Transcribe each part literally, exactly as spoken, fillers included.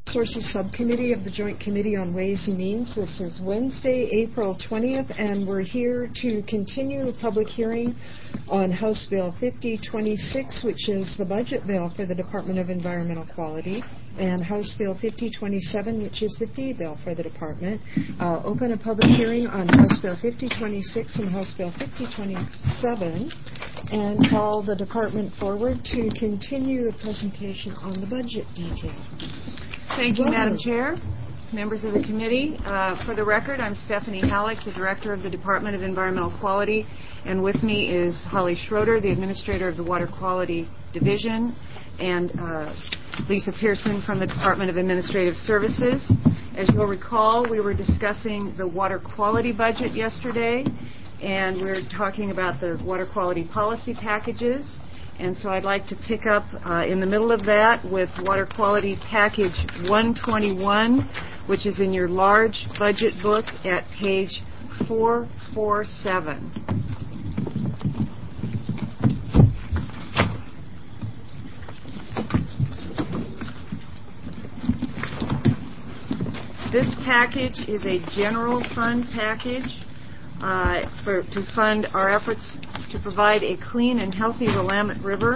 Resources Subcommittee of the Joint Committee on Ways and Means. This is Wednesday, April twentieth, and we're here to continue a public hearing on House Bill fifty twenty-six, which is the budget bill for the Department of Environmental Quality, and House Bill fifty twenty-seven, which is the fee bill for the department. I'll open a public hearing on House Bill fifty twenty-six and House Bill fifty twenty-seven and call the department forward to continue the presentation on the budget detail. Thank you, Madam Chair, members of the committee. Uh, for the record, I'm Stephanie Halleck, the Director of the Department of Environmental Quality, and with me is Holly Schroeder, the Administrator of the Water Quality Division, and uh, Lisa Pearson from the Department of Administrative Services. As you'll recall, we were discussing the water quality budget yesterday, and we were talking about the water quality policy packages. And so I'd like to pick up uh, in the middle of that with Water Quality Package one twenty-one, which is in your large budget book at page four forty-seven. This package is a general fund package uh, for, to fund our efforts to provide a clean and healthy Willamette River.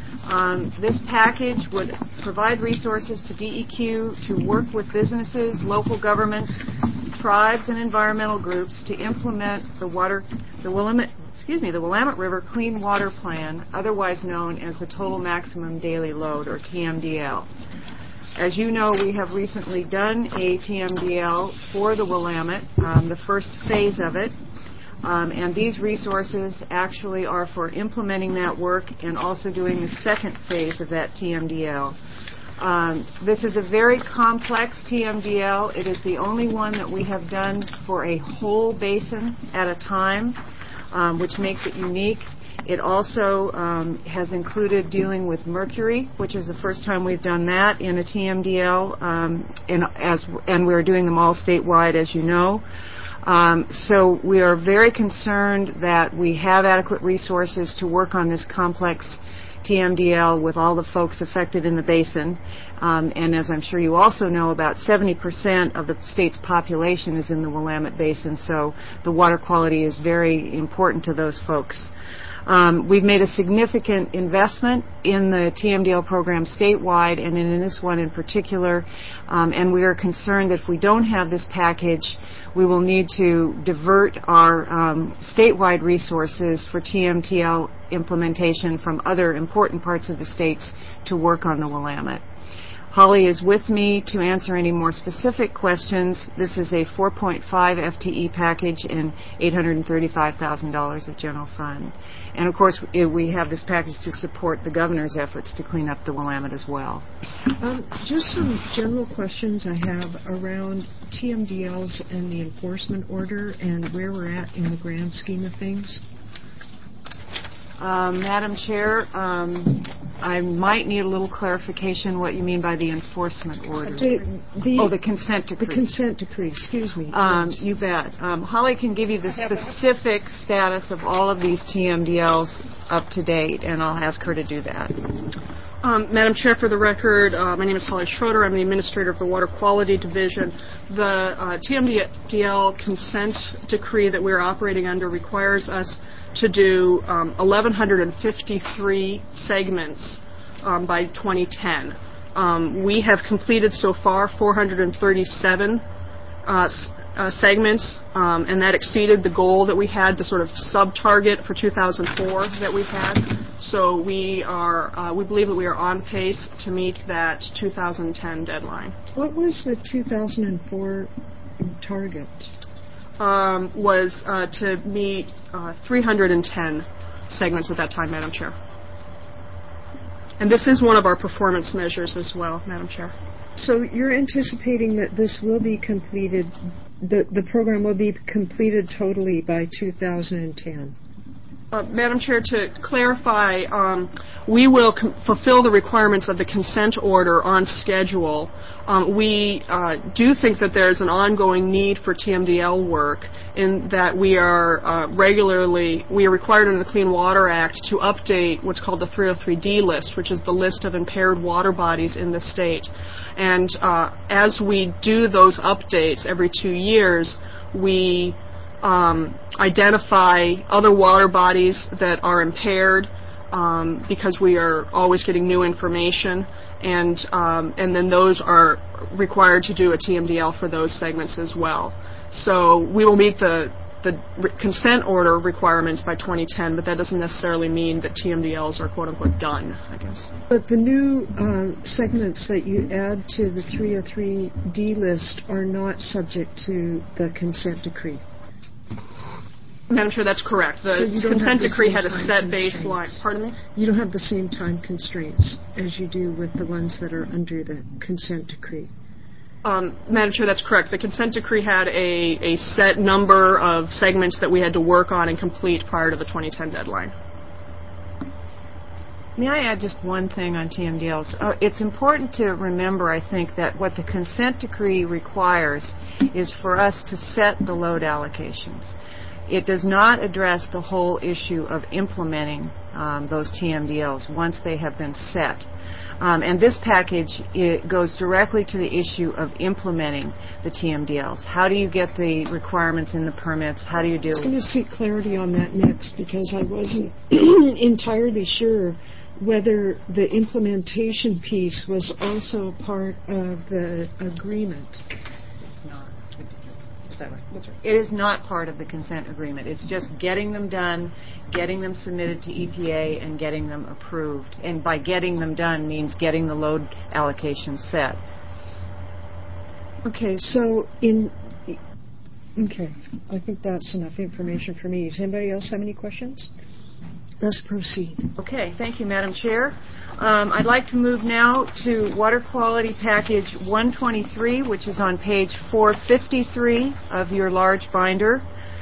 Um, this package would provide resources to D E Q to work with businesses, local governments, tribes, and environmental groups to implement the water, the Willamette, excuse me, the Willamette River Clean Water Plan, otherwise known as the Total Maximum Daily Load, or T M D L. As you know, we have recently done a T M D L for the Willamette, um, the first phase of it. Um, and these resources actually are for implementing that work and also doing the second phase of that T M D L. Um, this is a very complex T M D L. It is the only one that we have done for a whole basin at a time, um, which makes it unique. It also um, has included dealing with mercury, which is the first time we've done that in a T M D L, um, and, as, and we're doing them all statewide, as you know. Um, so we are very concerned that we have adequate resources to work on this complex T M D L with all the folks affected in the basin. Um, and as I'm sure you also know, about seventy percent of the state's population is in the Willamette Basin, so the water quality is very important to those folks. Um, we've made a significant investment in the T M D L program statewide and in this one in particular, um, and we are concerned that if we don't have this package, we will need to divert our um, statewide resources for T M D L implementation from other important parts of the states to work on the Willamette. Holly is with me to answer any more specific questions. This is a four point five F T E package and eight hundred thirty-five thousand dollars of general fund. And of course, we have this package to support the governor's efforts to clean up the Willamette as well. Um, just some general questions I have around T M D Ls and the enforcement order and where we're at in the grand scheme of things. Um, Madam Chair, um, I might need a little clarification what you mean by the enforcement order. The, the, oh, the consent decree. The consent decree, excuse me. Um, yes. You bet. Um, Holly can give you the specific status of all of these T M D Ls up to date, and I'll ask her to do that. Um, Madam Chair, for the record, uh, my name is Holly Schroeder. I'm the Administrator of the Water Quality Division. The uh, T M D L consent decree that we're operating under requires us to do um, eleven fifty-three segments um, by twenty ten. Um, we have completed so far four hundred thirty-seven uh, uh, segments, um, and that exceeded the goal that we had, the sort of sub-target for two thousand four that we had. So we are, uh, we believe that we are on pace to meet that two thousand ten deadline. What was the two thousand four target? Um, was uh, to meet uh, three hundred ten segments at that time, Madam Chair. And this is one of our performance measures as well, Madam Chair. So you're anticipating that this will be completed, the, the program will be completed totally by two thousand ten? Uh, Madam Chair, to clarify, um, we will com- fulfill the requirements of the consent order on schedule. Um, we uh, do think that there's an ongoing need for T M D L work in that we are uh, regularly, we are required under the Clean Water Act to update what's called the three oh three D list, which is the list of impaired water bodies in the state. And uh, as we do those updates every two years, we Um, identify other water bodies that are impaired um, because we are always getting new information, and um, and then those are required to do a T M D L for those segments as well. So we will meet the the re- consent order requirements by twenty ten, but that doesn't necessarily mean that T M D Ls are quote unquote done, I guess. But the new uh, segments that you add to the three oh three D list are not subject to the consent decree. Madam Chair, that's correct. The so consent the decree had a set constraints. baseline. Pardon me? You don't have the same time constraints as you do with the ones that are under the consent decree. Um, Madam Chair, that's correct. The consent decree had a, a set number of segments that we had to work on and complete prior to the twenty ten deadline. May I add just one thing on T M D Ls? Uh, it's important to remember, I think, that what the consent decree requires is for us to set the load allocations. It does not address the whole issue of implementing um, those T M D Ls once they have been set. Um, and this package, it goes directly to the issue of implementing the T M D Ls. How do you get the requirements in the permits? How do you do it? I was going to seek clarity on that next because I wasn't entirely sure whether the implementation piece was also part of the agreement. It's not. Is that right? That's right. It is not part of the consent agreement. It's just getting them done, getting them submitted to E P A, and getting them approved. And by getting them done means getting the load allocation set. Okay, so in... Okay, I think that's enough information for me. Does anybody else have any questions? Let's proceed. Okay, thank you, Madam Chair. Um, I'd like to move now to Water Quality Package one twenty-three, which is on page four fifty-three of your large binder.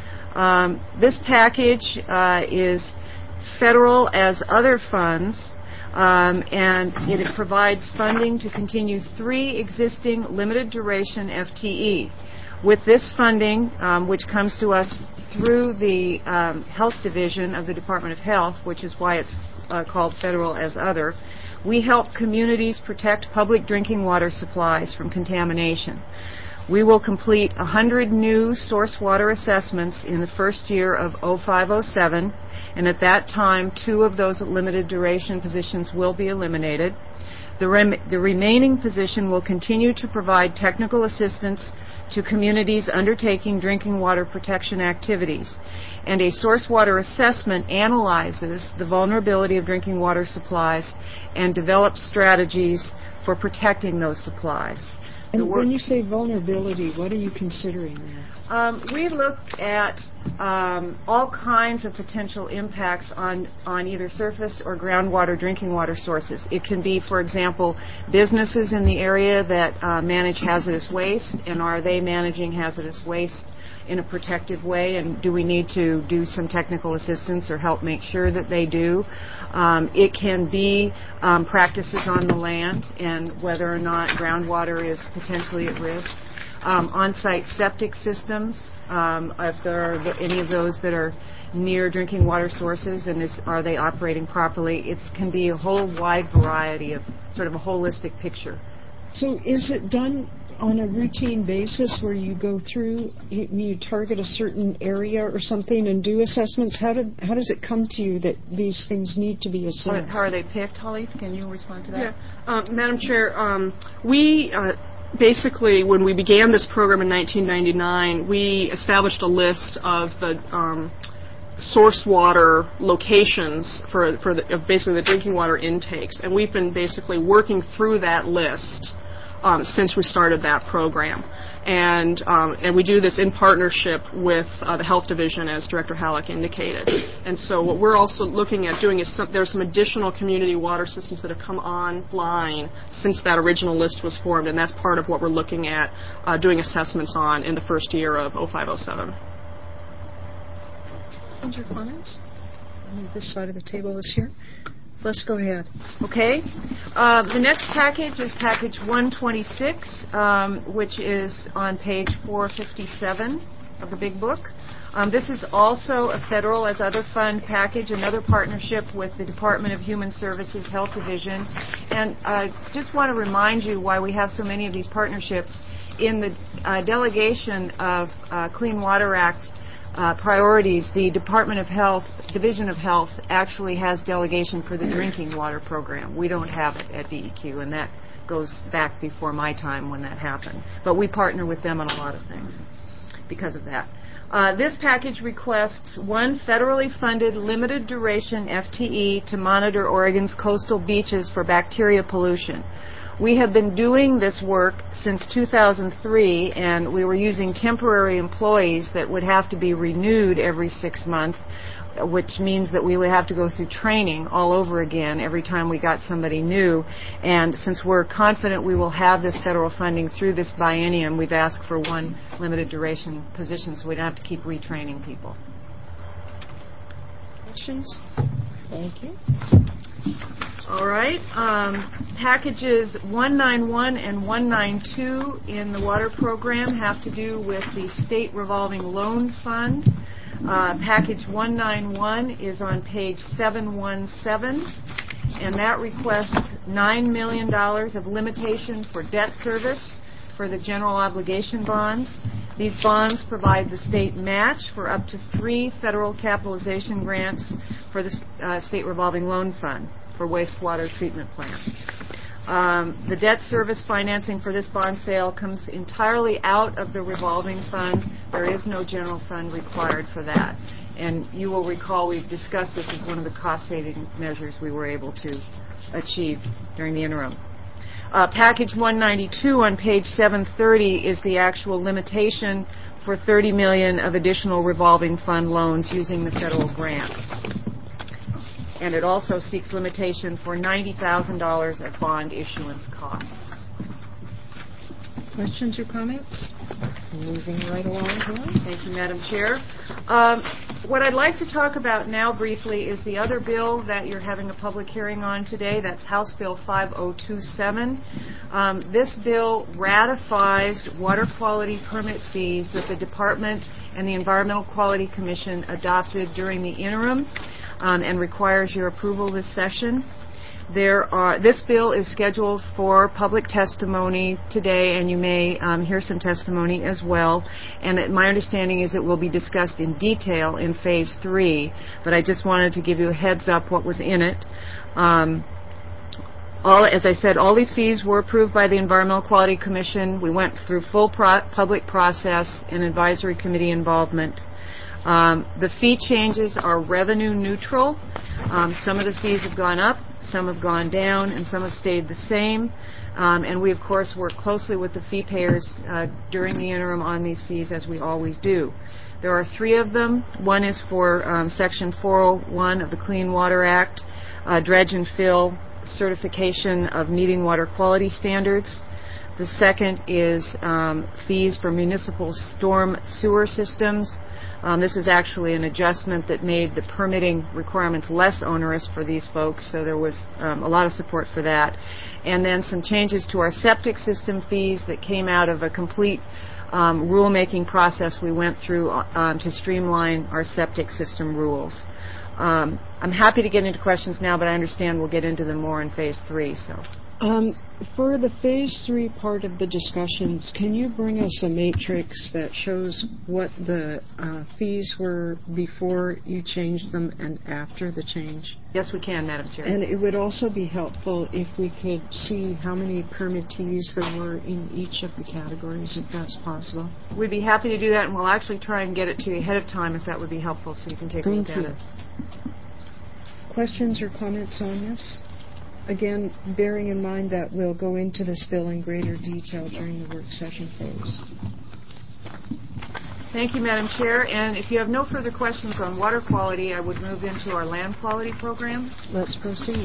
Um, this package uh, is federal as other funds, um, and it provides funding to continue three existing limited duration F T Es. With this funding, um, which comes to us through the um, Health Division of the Department of Health, which is why it's uh, called Federal as Other, we help communities protect public drinking water supplies from contamination. We will complete one hundred new source water assessments in the first year of oh five oh seven, and at that time, two of those limited duration positions will be eliminated. The, rem- the remaining position will continue to provide technical assistance to communities undertaking drinking water protection activities. And a source water assessment analyzes the vulnerability of drinking water supplies and develops strategies for protecting those supplies. And when you say vulnerability, what are you considering there? Um, we looked at um, all kinds of potential impacts on, on either surface or groundwater drinking water sources. It can be, for example, businesses in the area that uh, manage hazardous waste, and are they managing hazardous waste in a protective way, and do we need to do some technical assistance or help make sure that they do? Um, it can be um, practices on the land and whether or not groundwater is potentially at risk. Um, on-site septic systems, um, if there are any of those that are near drinking water sources, and is, are they operating properly? It can be a whole wide variety of sort of a holistic picture. So is it done on a routine basis where you go through, you, you target a certain area or something and do assessments? How did how does it come to you that these things need to be assessed? How are they picked, Holly? Can you respond to that? Yeah. Uh, Madam Chair, um, we... Uh, Basically, when we began this program in nineteen ninety-nine, we established a list of the um, source water locations for, for the, of basically the drinking water intakes, and we've been basically working through that list um, since we started that program. And um, and we do this in partnership with uh, the Health Division, as Director Halleck indicated. And so what we're also looking at doing is some, there's some additional community water systems that have come online since that original list was formed, and that's part of what we're looking at uh, doing assessments on in the first year of oh five oh seven. And your comments? This side of the table is here. Let's go ahead. Okay. Uh, the next package is package one twenty-six, um, which is on page four fifty-seven of the big book. Um, this is also a federal as other fund package, another partnership with the Department of Human Services Health Division. And I uh, just want to remind you why we have so many of these partnerships. In the uh, delegation of uh, Clean Water Act uh, priorities, the Department of Health, Division of Health, actually has delegation for the drinking water program. We don't have it at D E Q, and that goes back before my time when that happened. But we partner with them on a lot of things because of that. Uh, this package requests one federally funded limited duration F T E to monitor Oregon's coastal beaches for bacteria pollution. We have been doing this work since two thousand three, and we were using temporary employees that would have to be renewed every six months, which means that we would have to go through training all over again every time we got somebody new. And since we're confident we will have this federal funding through this biennium, we've asked for one limited duration position so we don't have to keep retraining people. Questions? Thank you. All right. Um, packages one ninety-one and one ninety-two in the water program have to do with the State Revolving Loan Fund. Uh, package one ninety-one is on page seven seventeen, and that requests nine million dollars of limitation for debt service for the general obligation bonds. These bonds provide the state match for up to three federal capitalization grants for the uh, State Revolving Loan Fund for wastewater treatment plants. Um, the debt service financing for this bond sale comes entirely out of the revolving fund. There is no general fund required for that. And you will recall we've discussed this as one of the cost-saving measures we were able to achieve during the interim. Uh, package one ninety-two on page seven thirty is the actual limitation for thirty million dollars of additional revolving fund loans using the federal grants. And it also seeks limitation for ninety thousand dollars of bond issuance costs. Questions or comments? Moving right along here. Thank you, Madam Chair. Um, what I'd like to talk about now briefly is the other bill that you're having a public hearing on today. That's House Bill five oh two seven. Um, this bill ratifies water quality permit fees that the Department and the Environmental Quality Commission adopted during the interim um, and requires your approval this session. There are, this bill is scheduled for public testimony today, and you may um, hear some testimony as well. And it, my understanding is it will be discussed in detail in Phase three, but I just wanted to give you a heads up what was in it. Um, all, as I said, all these fees were approved by the Environmental Quality Commission. We went through full pro- public process and advisory committee involvement. Um, the fee changes are revenue neutral. Um, some of the fees have gone up, some have gone down, and some have stayed the same. Um, and we, of course, work closely with the fee payers uh, during the interim on these fees, as we always do. There are three of them. One is for um, Section four oh one of the Clean Water Act, uh, dredge and fill certification of meeting water quality standards. The second is um, fees for municipal storm sewer systems. Um, this is actually an adjustment that made the permitting requirements less onerous for these folks, so there was um, a lot of support for that. And then some changes to our septic system fees that came out of a complete um, rulemaking process we went through um, to streamline our septic system rules. Um, I'm happy to get into questions now, but I understand we'll get into them more in Phase three. So. Um, for the Phase three part of the discussions, can you bring us a matrix that shows what the uh, fees were before you changed them and after the change? Yes, we can, Madam Chair. And it would also be helpful if we could see how many permittees there were in each of the categories, if that's possible. We'd be happy to do that, and we'll actually try and get it to you ahead of time if that would be helpful, so you can take Thank a look you. at it. Questions or comments on this? Again, bearing in mind that we'll go into this bill in greater detail during the work session phase. Thank you, Madam Chair. And if you have no further questions on water quality, I would move into our land quality program. Let's proceed.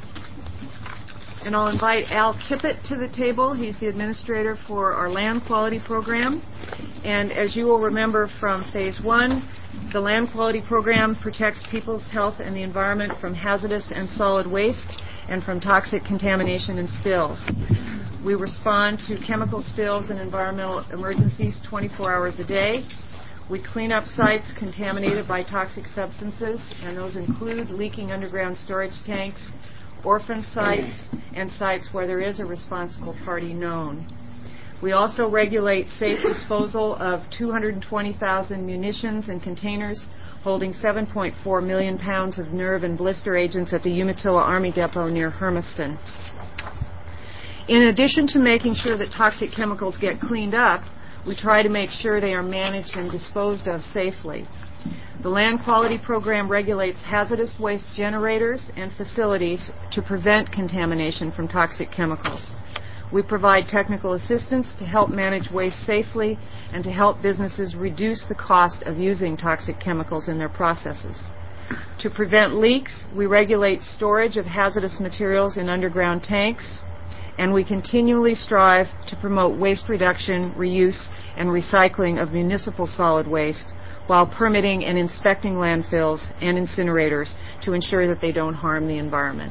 And I'll invite Al Kippett to the table. He's the administrator for our land quality program. And as you will remember from Phase one, The Land Quality Program protects people's health and the environment from hazardous and solid waste and from toxic contamination and spills. We respond to chemical spills and environmental emergencies twenty-four hours a day. We clean up sites contaminated by toxic substances, and those include leaking underground storage tanks, orphan sites, and sites where there is a responsible party known. We also regulate safe disposal of two hundred twenty thousand munitions and containers holding seven point four million pounds of nerve and blister agents at the Umatilla Army Depot near Hermiston. In addition to making sure that toxic chemicals get cleaned up, we try to make sure they are managed and disposed of safely. The Land Quality Program regulates hazardous waste generators and facilities to prevent contamination from toxic chemicals. We provide technical assistance to help manage waste safely and to help businesses reduce the cost of using toxic chemicals in their processes. To prevent leaks, we regulate storage of hazardous materials in underground tanks, and we continually strive to promote waste reduction, reuse, and recycling of municipal solid waste while permitting and inspecting landfills and incinerators to ensure that they don't harm the environment.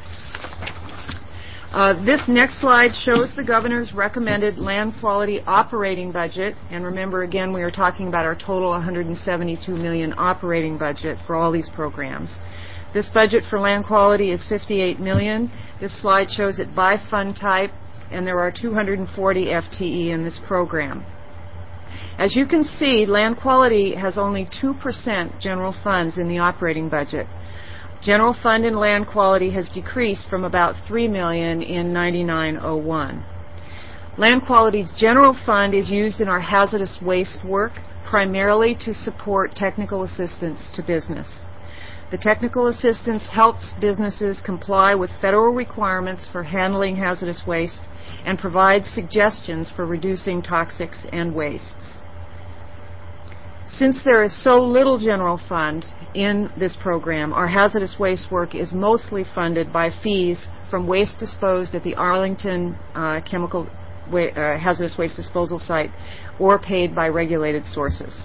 Uh, this next slide shows the governor's recommended land quality operating budget. And remember, again, we are talking about our total one hundred seventy-two million dollars operating budget for all these programs. This budget for land quality is fifty-eight million dollars. This slide shows it by fund type, and there are two hundred forty F T E in this program. As you can see, land quality has only two percent general funds in the operating budget. General fund in land quality has decreased from about three million dollars in ninety-nine oh one. Land quality's general fund is used in our hazardous waste work, primarily to support technical assistance to business. The technical assistance helps businesses comply with federal requirements for handling hazardous waste and provides suggestions for reducing toxics and wastes. Since there is so little general fund in this program, our hazardous waste work is mostly funded by fees from waste disposed at the Arlington uh, Chemical wa- uh, Hazardous Waste Disposal Site or paid by regulated sources.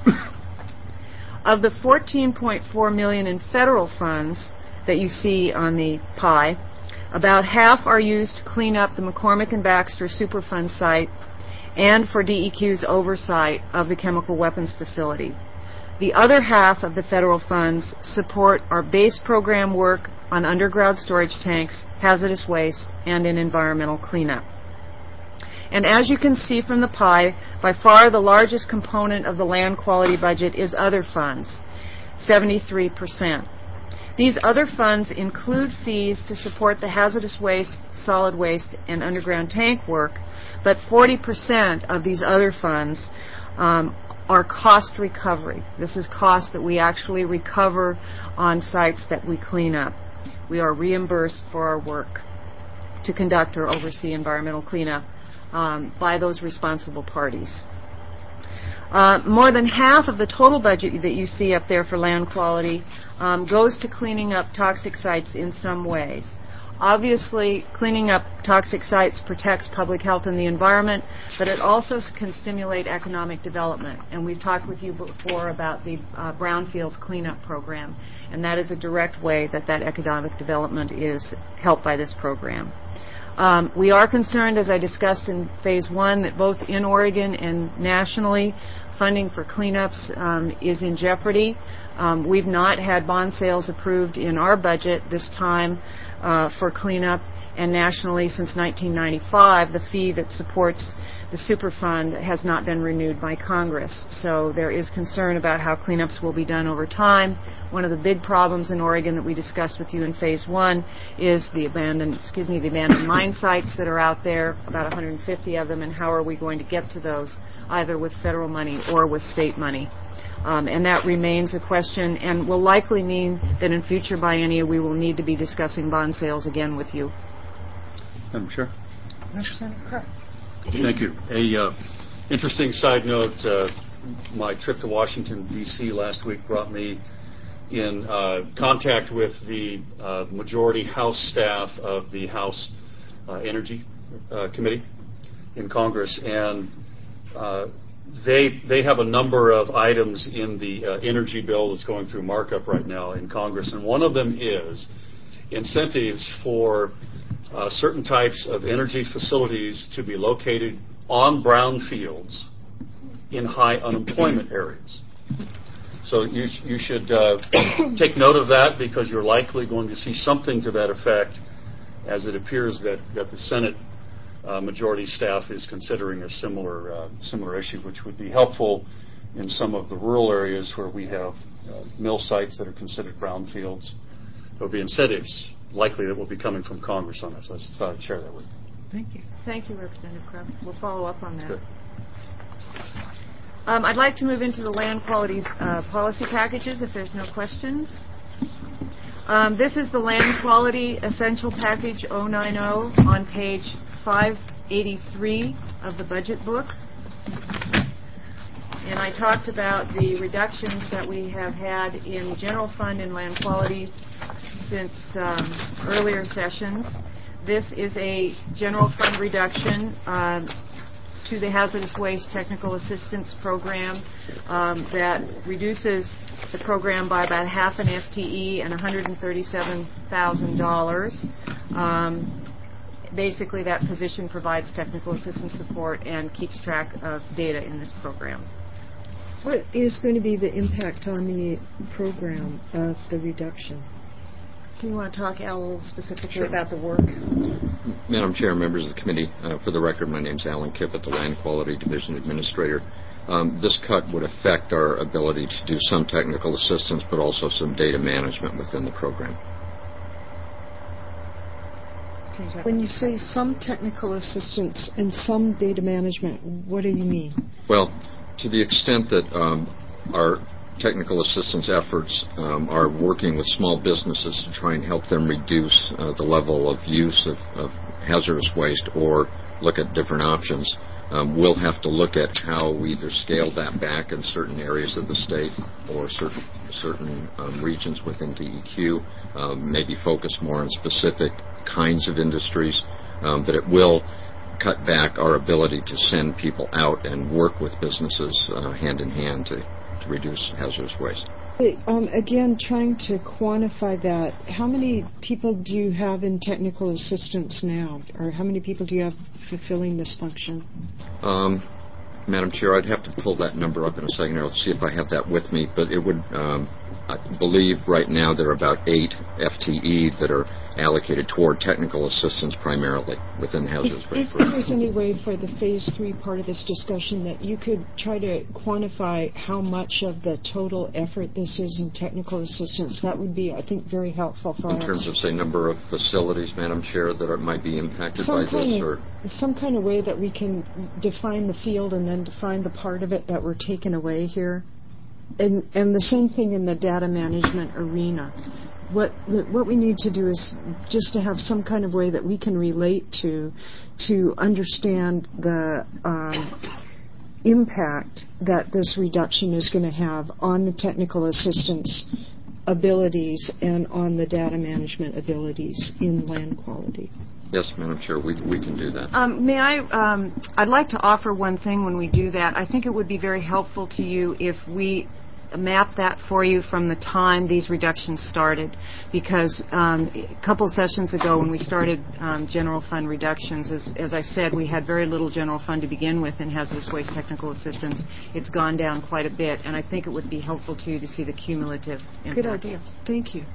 Of the fourteen point four million dollars in federal funds that you see on the pie, about half are used to clean up the McCormick and Baxter Superfund site and for D E Q's oversight of the chemical weapons facility. The other half of the federal funds support our base program work on underground storage tanks, hazardous waste, and in environmental cleanup. And as you can see from the pie, by far the largest component of the land quality budget is other funds, seventy-three percent. These other funds include fees to support the hazardous waste, solid waste, and underground tank work, but forty percent of these other funds um, are cost recovery. This is cost that we actually recover on sites that we clean up. We are reimbursed for our work to conduct or oversee environmental cleanup um, by those responsible parties. Uh, more than half of the total budget that you see up there for land quality um, goes to cleaning up toxic sites in some ways. Obviously, cleaning up toxic sites protects public health and the environment, but it also can stimulate economic development. And we've talked with you before about the uh, Brownfields Cleanup Program, and that is a direct way that that economic development is helped by this program. Um, we are concerned, as I discussed in phase one, that both in Oregon and nationally, funding for cleanups um, is in jeopardy. Um, we've not had bond sales approved in our budget this time uh, for cleanup, and nationally since nineteen ninety-five, the fee that supports the Superfund has not been renewed by Congress. So there is concern about how cleanups will be done over time. One of the big problems in Oregon that we discussed with you in phase one is the abandoned, excuse me, the abandoned mine sites that are out there, about one hundred fifty of them, and how are we going to get to those, either with federal money or with state money. Um, and that remains a question and will likely mean that in future biennia we will need to be discussing bond sales again with you. Madam Chair. Representative Crow. Thank you. A uh, interesting side note, uh, my trip to Washington, D C last week brought me in uh, contact with the uh, majority House staff of the House uh, Energy uh, Committee in Congress, and uh, they they have a number of items in the uh, energy bill that's going through markup right now in Congress, and one of them is incentives for uh, certain types of energy facilities to be located on brownfields in high unemployment areas. So you, you should uh, take note of that, because you're likely going to see something to that effect, as it appears that, that the Senate uh, majority staff is considering a similar uh, similar issue, which would be helpful in some of the rural areas where we have uh, mill sites that are considered brownfields. There will be incentives likely that will be coming from Congress on that, so I just thought I'd share that with you. Thank you. Thank you, Representative Krupp. We'll follow up on that. Good. Um, I'd like to move into the land quality uh, policy packages, if there's no questions. Um, this is the Land Quality Essential Package oh nine oh on page five eighty-three of the budget book. And I talked about the reductions that we have had in general fund and land quality since um, earlier sessions. This is a general fund reduction um, to the Hazardous Waste Technical Assistance Program um, that reduces the program by about half an F T E and one hundred thirty-seven thousand dollars. Um, basically, that position provides technical assistance support and keeps track of data in this program. What is going to be the impact on the program of the reduction? Do you want to talk, Al, a little specifically Sure. about the work? Madam Chair, members of the committee, uh, for the record, my name is Alan Kippett, the Land Quality Division Administrator. Um, this cut would affect our ability to do some technical assistance, but also some data management within the program. Can you talk? When you say some technical assistance and some data management, what do you mean? Well, to the extent that um, our technical assistance efforts um, are working with small businesses to try and help them reduce uh, the level of use of, of hazardous waste or look at different options, um, we'll have to look at how we either scale that back in certain areas of the state or certain certain um, regions within D E Q, um, maybe focus more on specific kinds of industries, um, but it will cut back our ability to send people out and work with businesses uh, hand in hand to to reduce hazardous waste. Um, again, trying to quantify that, how many people do you have in technical assistance now? Or how many people do you have fulfilling this function? Um, Madam Chair, I'd have to pull that number up in a second. I'll see if I have that with me, but it would, um, I believe right now there are about eight F T E that are allocated toward technical assistance primarily within the hazardous If, waste if program. there was any way for the phase three part of this discussion that you could try to quantify how much of the total effort this is in technical assistance, that would be, I think, very helpful for In us. terms of, say, number of facilities, Madam Chair, that are, might be impacted some by kind this, of, or some kind of way that we can define the field and then define the part of it that we're taking away here. And, and the same thing in the data management arena. What what we need to do is just to have some kind of way that we can relate to, to understand the um, impact that this reduction is going to have on the technical assistance abilities and on the data management abilities in land quality. yes, Madam Chair, we we can do that. Um, may I, um, I'd like to offer one thing when we do that. I think it would be very helpful to you if we map that for you from the time these reductions started, because um, a couple sessions ago when we started um, general fund reductions, as, as I said, we had very little general fund to begin with in hazardous waste technical assistance. It's gone down quite a bit, and I think it would be helpful to you to see the cumulative impact. Good idea. Thank you.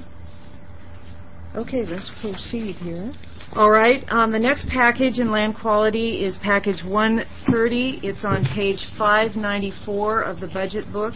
Okay, let's proceed here. All right. Um, the next package in land quality is package one thirty. It's on page five ninety-four of the budget book.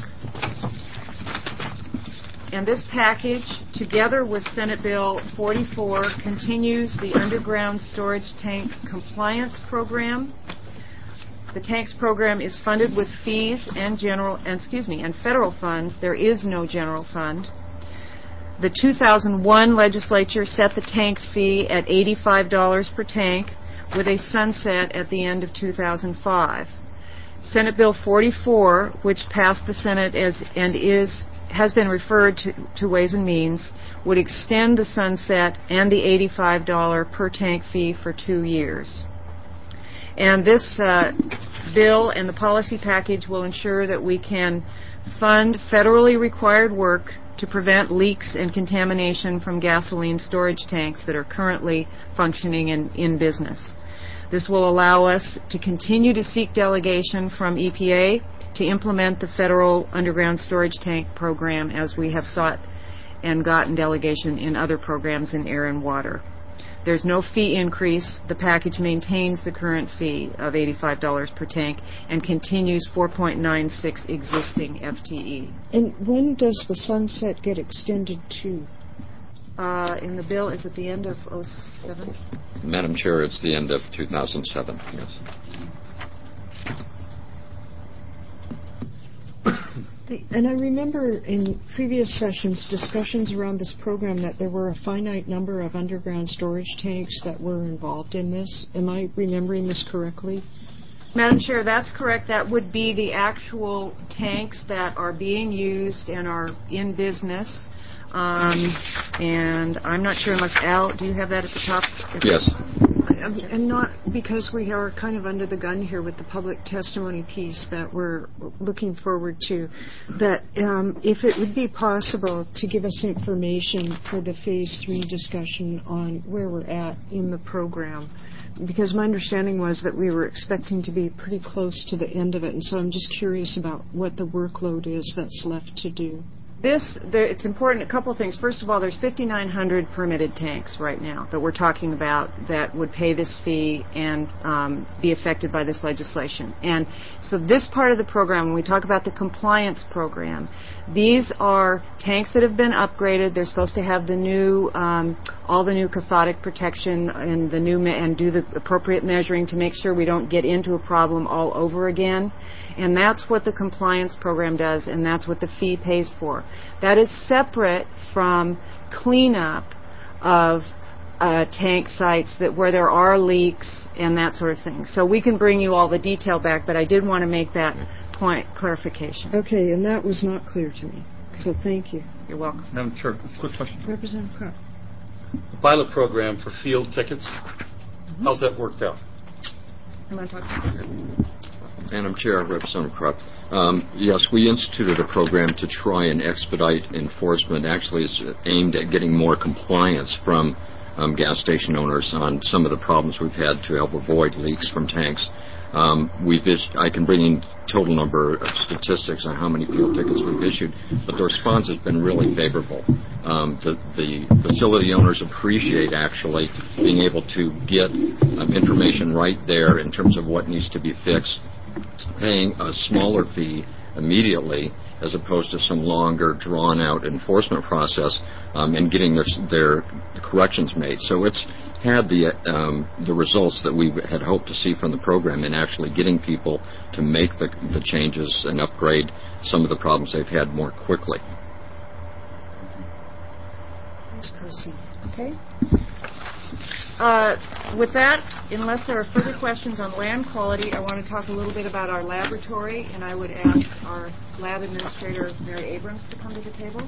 And this package, together with Senate Bill forty-four, continues the underground storage tank compliance program. The tanks program is funded with fees and general, and excuse me, and federal funds. There is no general fund. The two thousand one legislature set the tanks fee at eighty-five dollars per tank with a sunset at the end of two thousand five. Senate Bill forty-four, which passed the Senate as, and is has been referred to, to Ways and Means, would extend the sunset and the eighty-five dollars per tank fee for two years. And this uh, bill and the policy package will ensure that we can fund federally required work to prevent leaks and contamination from gasoline storage tanks that are currently functioning and in business. This will allow us to continue to seek delegation from E P A to implement the federal underground storage tank program as we have sought and gotten delegation in other programs in air and water. There's no fee increase. The package maintains the current fee of eighty-five dollars per tank and continues four point nine six existing F T E. And when does the sunset get extended to? Uh, in the bill, is it the end of oh seven? Madam Chair, it's the end of two thousand seven, yes. The, and I remember in previous sessions discussions around this program that there were a finite number of underground storage tanks that were involved in this. Am I remembering this correctly? Madam Chair, that's correct. That would be the actual tanks that are being used and are in business. Um, and I'm not sure unless, Al, do you have that at the top? Yes. And not because we are kind of under the gun here with the public testimony piece that we're looking forward to, that um, if it would be possible to give us information for the phase three discussion on where we're at in the program. Because my understanding was that we were expecting to be pretty close to the end of it, and so I'm just curious about what the workload is that's left to do. This, there, it's important, a couple things. First of all, there's fifty-nine hundred permitted tanks right now that we're talking about that would pay this fee and um, be affected by this legislation. And so this part of the program, when we talk about the compliance program, these are tanks that have been upgraded. They're supposed to have the new, um, all the new cathodic protection and the new, me- and do the appropriate measuring to make sure we don't get into a problem all over again. And that's what the compliance program does, and that's what the fee pays for. That is separate from cleanup of uh, tank sites that where there are leaks and that sort of thing. So we can bring you all the detail back, but I did want to make that point clarification. Okay, and that was not clear to me. So thank you. You're welcome. Madam Chair, quick question. Representative Krupp. The pilot program for field tickets, mm-hmm. how's that worked out? You want to talk about that? Madam Chair, Representative Krupp. Um, yes, we instituted a program to try and expedite enforcement. Actually, it's aimed at getting more compliance from um, gas station owners on some of the problems we've had to help avoid leaks from tanks. Um, we've is- I can bring in total number of statistics on how many field tickets we've issued, but the response has been really favorable. Um, the, the facility owners appreciate actually being able to get um, information right there in terms of what needs to be fixed, paying a smaller fee immediately as opposed to some longer drawn-out enforcement process um, and getting their, their corrections made. So it's had the um, the results that we had hoped to see from the program in actually getting people to make the, the changes and upgrade some of the problems they've had more quickly. Let's proceed. Okay. Uh, with that, unless there are further questions on land quality, I want to talk a little bit about our laboratory, and I would ask our lab administrator, Mary Abrams, to come to the table.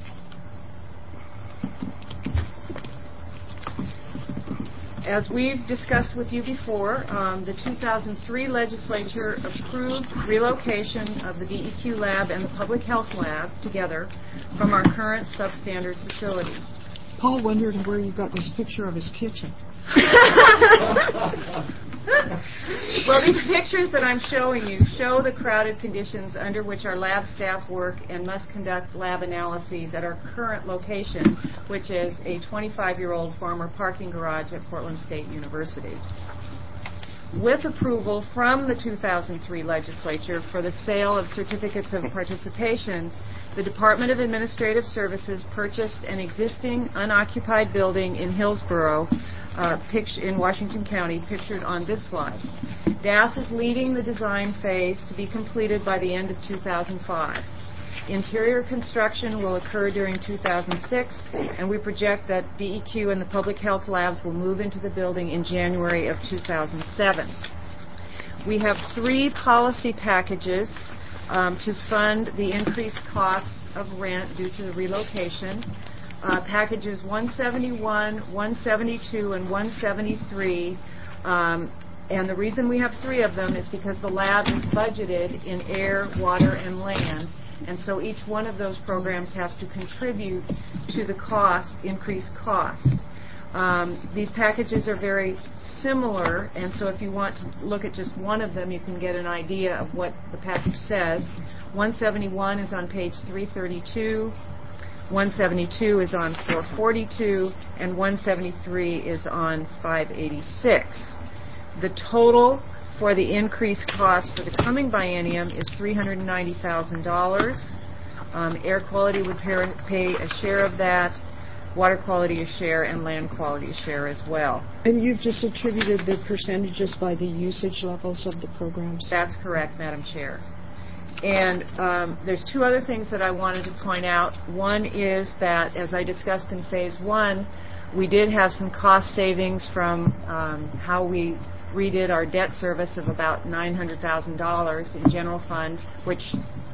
As we've discussed with you before, um, the two thousand three legislature approved relocation of the D E Q lab and the public health lab together from our current substandard facility. Paul wondered where you got this picture of his kitchen. Well, these pictures that I'm showing you show the crowded conditions under which our lab staff work and must conduct lab analyses at our current location, which is a twenty-five-year-old former parking garage at Portland State University. With approval from the two thousand three legislature for the sale of certificates of participation, the Department of Administrative Services purchased an existing unoccupied building in Hillsborough, uh, in Washington County, pictured on this slide. D A S is leading the design phase to be completed by the end of two thousand five. Interior construction will occur during two thousand six, and we project that D E Q and the public health labs will move into the building in January of two thousand seven. We have three policy packages um, to fund the increased costs of rent due to the relocation. Uh, packages one seventy-one, one seventy-two, and one seventy-three um, and the reason we have three of them is because the lab is budgeted in air, water, and land, and so each one of those programs has to contribute to the cost, increased cost. Um, these packages are very similar, and so if you want to look at just one of them, you can get an idea of what the package says. one seventy-one is on page three thirty-two, one seventy-two is on four forty-two, and one seventy-three is on five eighty-six. The total for the increased cost for the coming biennium is three hundred ninety thousand dollars. Um, air quality would pay, pay a share of that, water quality a share, and land quality a share as well. And you've just attributed the percentages by the usage levels of the programs? That's correct, Madam Chair. And um, there's two other things that I wanted to point out. One is that, as I discussed in phase one, we did have some cost savings from um, how we redid our debt service of about nine hundred thousand dollars in general fund, which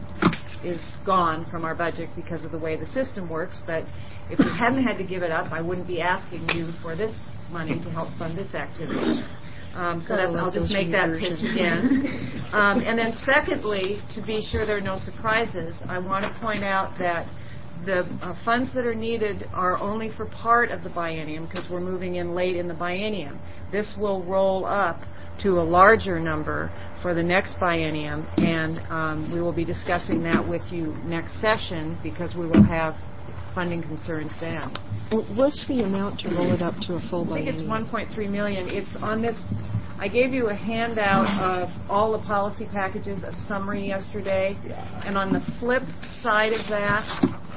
is gone from our budget because of the way the system works. But if we hadn't had to give it up, I wouldn't be asking you for this money to help fund this activity. Um, so that's, I'll just make that pitch again. um, and then secondly, to be sure there are no surprises, I want to point out that the uh, funds that are needed are only for part of the biennium because we're moving in late in the biennium. This will roll up to a larger number for the next biennium, and um, we will be discussing that with you next session because we will have funding concerns then. What's the amount to roll it up to a full biennium? I think it's one point three million dollars. It's on this. I gave you a handout of all the policy packages, a summary yesterday, and on the flip side of that,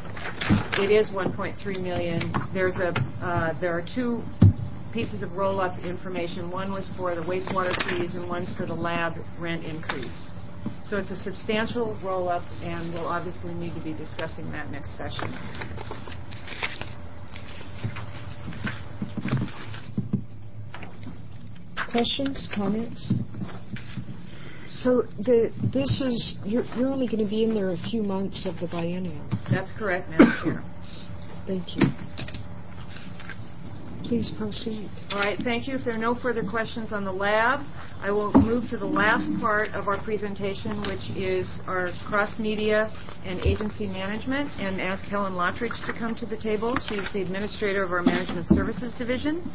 it is one point three million dollars. There's a uh, there are two pieces of roll-up information. One was for the wastewater fees, and one's for the lab rent increase. So it's a substantial roll-up, and we'll obviously need to be discussing that next session. Questions, comments? So the, this is, you're, you're only going to be in there a few months of the biennium. That's correct, Madam Chair. Thank you. Please proceed. All right, thank you. If there are no further questions on the lab, I will move to the last part of our presentation, which is our cross-media and agency management, and ask Helen Lottridge to come to the table. She's the administrator of our Management Services Division.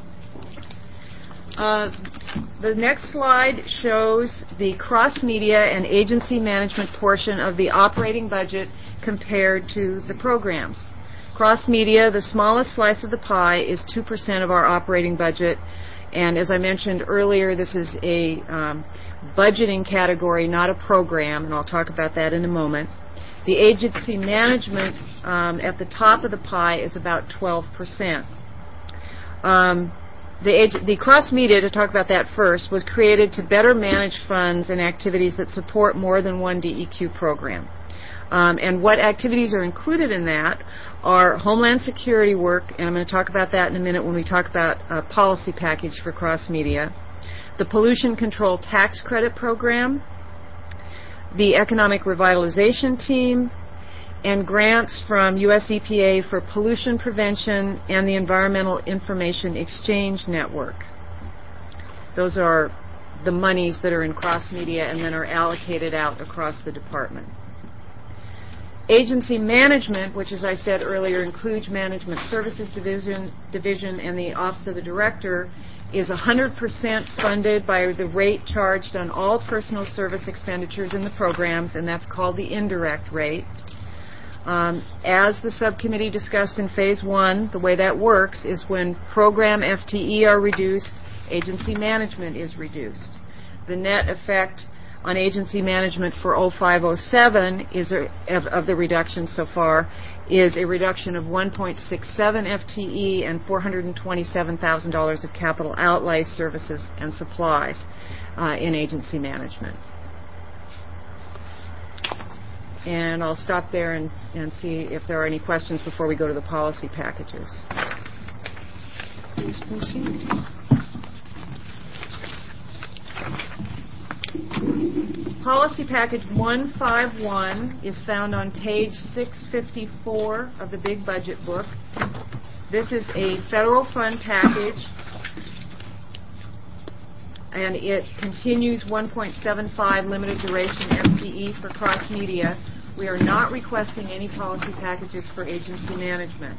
Uh, the next slide shows the cross-media and agency management portion of the operating budget compared to the programs. Cross-media, the smallest slice of the pie, is two percent of our operating budget. And as I mentioned earlier, this is a um, budgeting category, not a program, and I'll talk about that in a moment. The agency management um, at the top of the pie is about twelve percent. Um, the, ag- the cross-media, to talk about that first, was created to better manage funds and activities that support more than one D E Q program. Um, and what activities are included in that are Homeland Security work, and I'm going to talk about that in a minute when we talk about a policy package for cross-media, the Pollution Control Tax Credit Program, the Economic Revitalization Team, and grants from U S E P A for pollution prevention and the Environmental Information Exchange Network. Those are the monies that are in cross-media and then are allocated out across the department. Agency management, which, as I said earlier, includes Management Services Division, Division and the Office of the Director, is one hundred percent funded by the rate charged on all personal service expenditures in the programs, and that's called the indirect rate. Um, as the subcommittee discussed in phase one, the way that works is when program F T E are reduced, agency management is reduced. The net effect on agency management for oh five oh seven is a, of, of the reduction so far is a reduction of one point six seven F T E and four hundred twenty-seven thousand dollars of capital outlay, services, and supplies uh, in agency management. And I'll stop there and, and see if there are any questions before we go to the policy packages. Please proceed. Policy package one fifty-one is found on page six fifty-four of the big budget book. This is a federal fund package and it continues one point seven five limited duration F T E for cross media. We are not requesting any policy packages for agency management.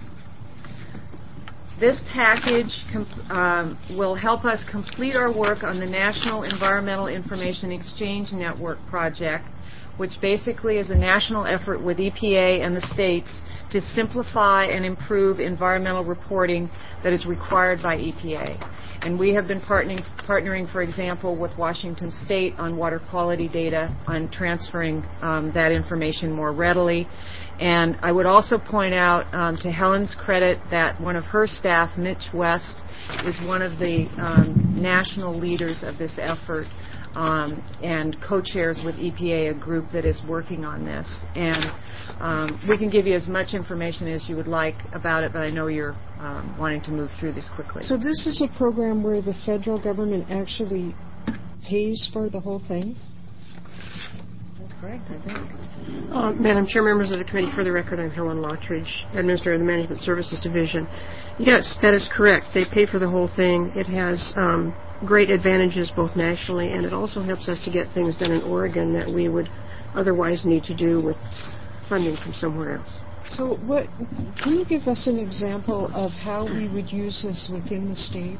This package um, will help us complete our work on the National Environmental Information Exchange Network project, which basically is a national effort with E P A and the states to simplify and improve environmental reporting that is required by E P A. And we have been partnering, partnering, for example, with Washington State on water quality data, on transferring um, that information more readily. And I would also point out, um, to Helen's credit, that one of her staff, Mitch West, is one of the um, national leaders of this effort, um, and co-chairs with E P A a group that is working on this. And um, we can give you as much information as you would like about it, but I know you're um, wanting to move through this quickly. So this is a program where the federal government actually pays for the whole thing? That's correct, I think. Uh, Madam Chair, members of the committee, for the record, I'm Helen Lottridge, Administrator of the Management Services Division. Yes, that is correct. They pay for the whole thing. It has um, great advantages both nationally, and it also helps us to get things done in Oregon that we would otherwise need to do with funding from somewhere else. So what, can you give us an example of how we would use this within the state?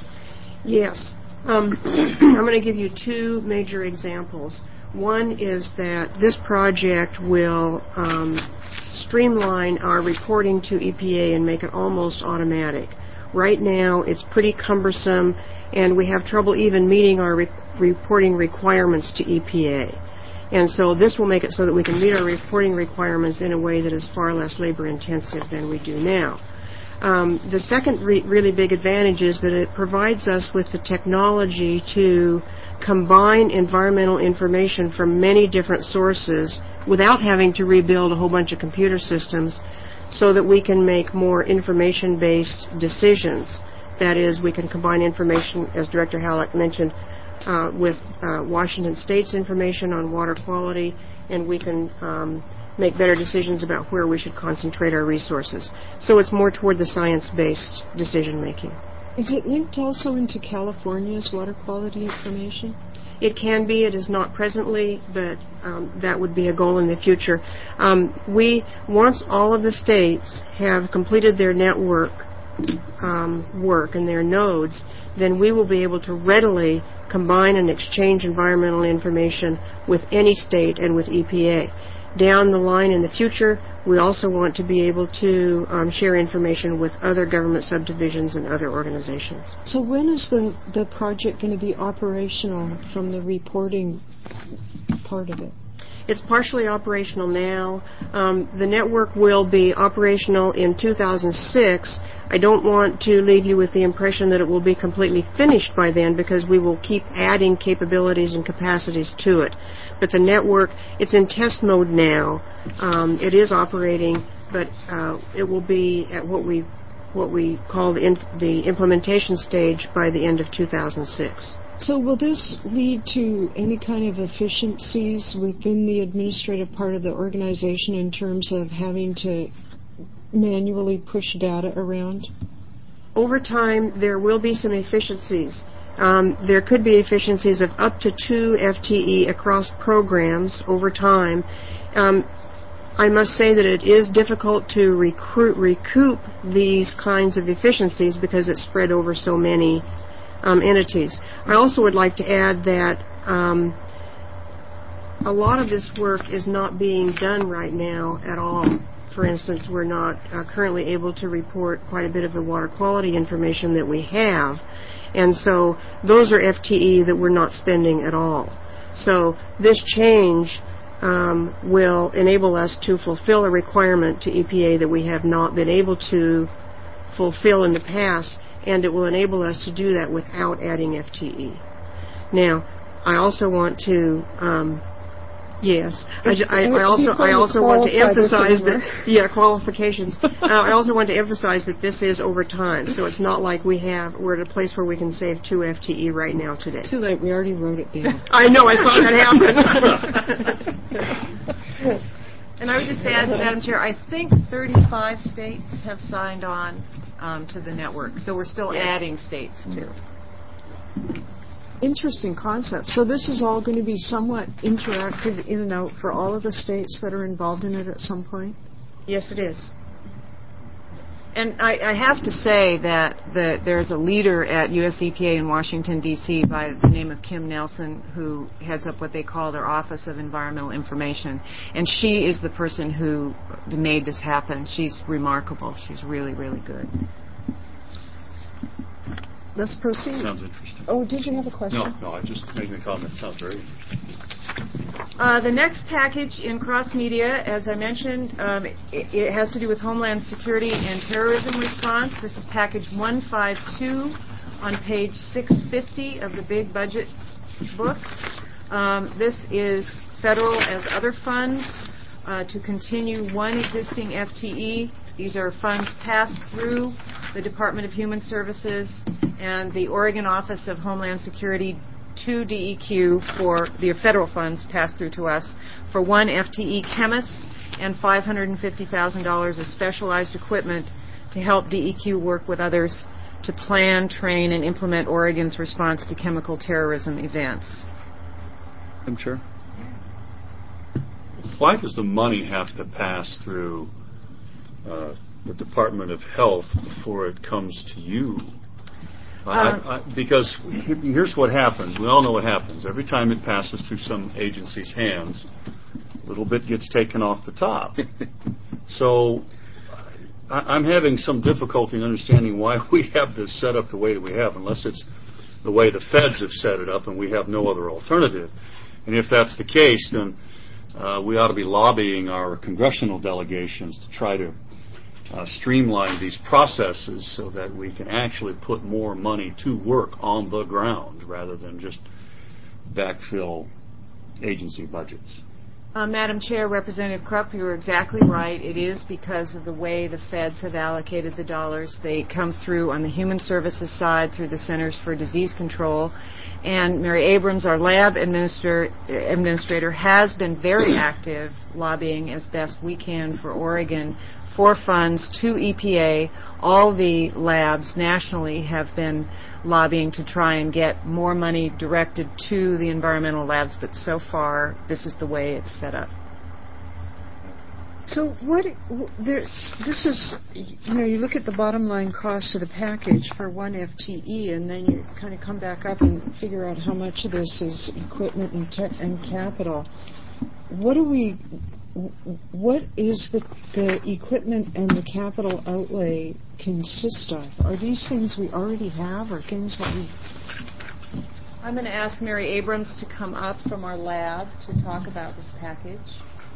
Yes. Um, I'm going to give you two major examples. One is that this project will um, streamline our reporting to E P A and make it almost automatic. Right now, it's pretty cumbersome, and we have trouble even meeting our re- reporting requirements to E P A. And so this will make it so that we can meet our reporting requirements in a way that is far less labor-intensive than we do now. Um, the second re- really big advantage is that it provides us with the technology to combine environmental information from many different sources without having to rebuild a whole bunch of computer systems, so that we can make more information-based decisions. That is, we can combine information, as Director Halleck mentioned, uh, with uh, Washington State's information on water quality, and we can um, make better decisions about where we should concentrate our resources. So it's more toward the science-based decision-making. Is it linked also into California's water quality information? It can be. It is not presently, but um, that would be a goal in the future. Um, we, once all of the states have completed their network um, work and their nodes, then we will be able to readily combine and exchange environmental information with any state and with E P A. Down the line in the future, we also want to be able to um, share information with other government subdivisions and other organizations. So when is the, the project going to be operational from the reporting part of it? It's partially operational now. Um, the network will be operational in two thousand six. I don't want to leave you with the impression that it will be completely finished by then, because we will keep adding capabilities and capacities to it. But the network, it's in test mode now. Um, it is operating, but uh, it will be at what we what we call the, in, the implementation stage by the end of two thousand six. So will this lead to any kind of efficiencies within the administrative part of the organization in terms of having to manually push data around? Over time, there will be some efficiencies. Um, there could be efficiencies of up to two F T E across programs over time. Um, I must say that it is difficult to recruit, recoup these kinds of efficiencies because it's spread over so many um, entities. I also would like to add that um, a lot of this work is not being done right now at all. For instance, we're not uh, currently able to report quite a bit of the water quality information that we have. And so those are F T E that we're not spending at all. So this change um, will enable us to fulfill a requirement to E P A that we have not been able to fulfill in the past, and it will enable us to do that without adding F T E. Now, I also want to um, Yes, I, I, I also I also want to emphasize that yeah qualifications. uh, I also want to emphasize that this is over time, so it's not like we have we're at a place where we can save two F T E right now today. Too late, we already wrote it down. I know, I saw that happen. And I would just add, Madam Chair, I think thirty-five states have signed on um, to the network, so we're still yes. adding states too. interesting concept. So this is all going to be somewhat interactive in and out for all of the states that are involved in it at some point? Yes, it is. And I, I have to say that the, there's a leader at U S E P A in Washington, D C by the name of Kim Nelson, who heads up what they call their Office of Environmental Information. And she is the person who made this happen. She's remarkable. She's really, really good. Let's proceed. Sounds interesting. Oh, did you have a question? No, no, I just made a comment. Sounds very Uh, the next package in cross media, as I mentioned, um, it, it has to do with Homeland Security and terrorism response. This is package one fifty-two on page six fifty of the big budget book. Um, this is federal as other funds uh, to continue one existing F T E. These are funds passed through the Department of Human Services and the Oregon Office of Homeland Security to D E Q for the federal funds passed through to us for one F T E chemist and five hundred fifty thousand dollars of specialized equipment to help D E Q work with others to plan, train, and implement Oregon's response to chemical terrorism events. I'm sure. Why does the money have to pass through uh, the Department of Health before it comes to you? Uh, I, I, because here's what happens. We all know what happens. Every time it passes through some agency's hands, a little bit gets taken off the top. So I, I'm having some difficulty in understanding why we have this set up the way that we have, unless it's the way the feds have set it up and we have no other alternative. And if that's the case, then uh, we ought to be lobbying our congressional delegations to try to Uh, streamline these processes so that we can actually put more money to work on the ground rather than just backfill agency budgets. Uh, Madam Chair, Representative Krupp, you're exactly right. It is because of the way the feds have allocated the dollars. They come through on the human services side through the Centers for Disease Control. And Mary Abrams, our lab administrator, administrator, has been very active lobbying as best we can for Oregon for funds to E P A. All the labs nationally have been lobbying to try and get more money directed to the environmental labs, but so far this is the way it's set up. So what, there, this is, you know, you look at the bottom line cost of the package for one F T E, and then you kind of come back up and figure out how much of this is equipment and, tech and capital. What do we, what is the, the equipment and the capital outlay consist of? Are these things we already have or things that we... I'm going to ask Mary Abrams to come up from our lab to talk about this package.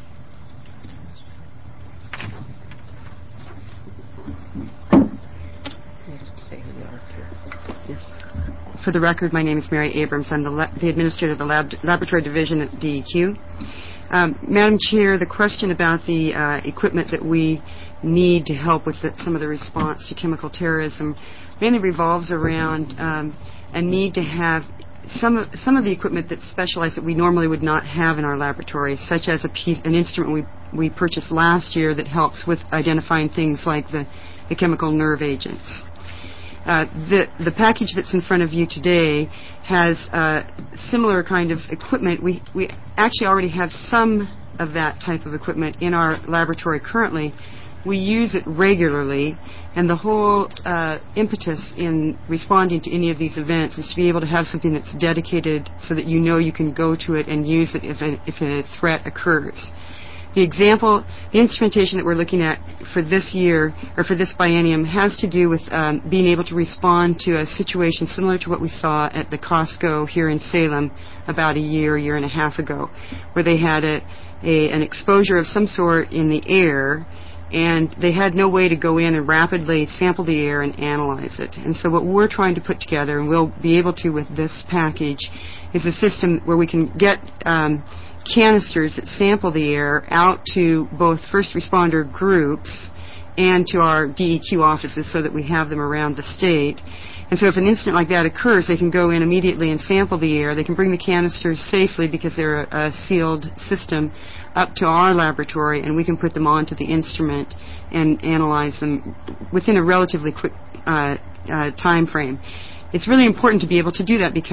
Yes. For the record, my name is Mary Abrams. I'm the, la- the administrator of the lab- laboratory division at D E Q. Um, Madam Chair, the question about the uh, equipment that we need to help with the, some of the response to chemical terrorism mainly revolves around um, a need to have some of, some of the equipment that's specialized that we normally would not have in our laboratory, such as a piece, an instrument we, we purchased last year that helps with identifying things like the, the chemical nerve agents. Uh, the, the package that's in front of you today has uh, similar kind of equipment. We, we actually already have some of that type of equipment in our laboratory currently. We use it regularly, and the whole uh, impetus in responding to any of these events is to be able to have something that's dedicated so that you know you can go to it and use it if a, if a threat occurs. The example, the instrumentation that we're looking at for this year, or for this biennium, has to do with um, being able to respond to a situation similar to what we saw at the Costco here in Salem about a year, year and a half ago, where they had a, a an exposure of some sort in the air, and they had no way to go in and rapidly sample the air and analyze it. And so what we're trying to put together, and we'll be able to with this package, is a system where we can get um, canisters that sample the air out to both first responder groups and to our D E Q offices so that we have them around the state. And so if an incident like that occurs, they can go in immediately and sample the air. They can bring the canisters safely because they're a, a sealed system up to our laboratory, and we can put them onto the instrument and analyze them within a relatively quick uh, uh, time frame. It's really important to be able to do that because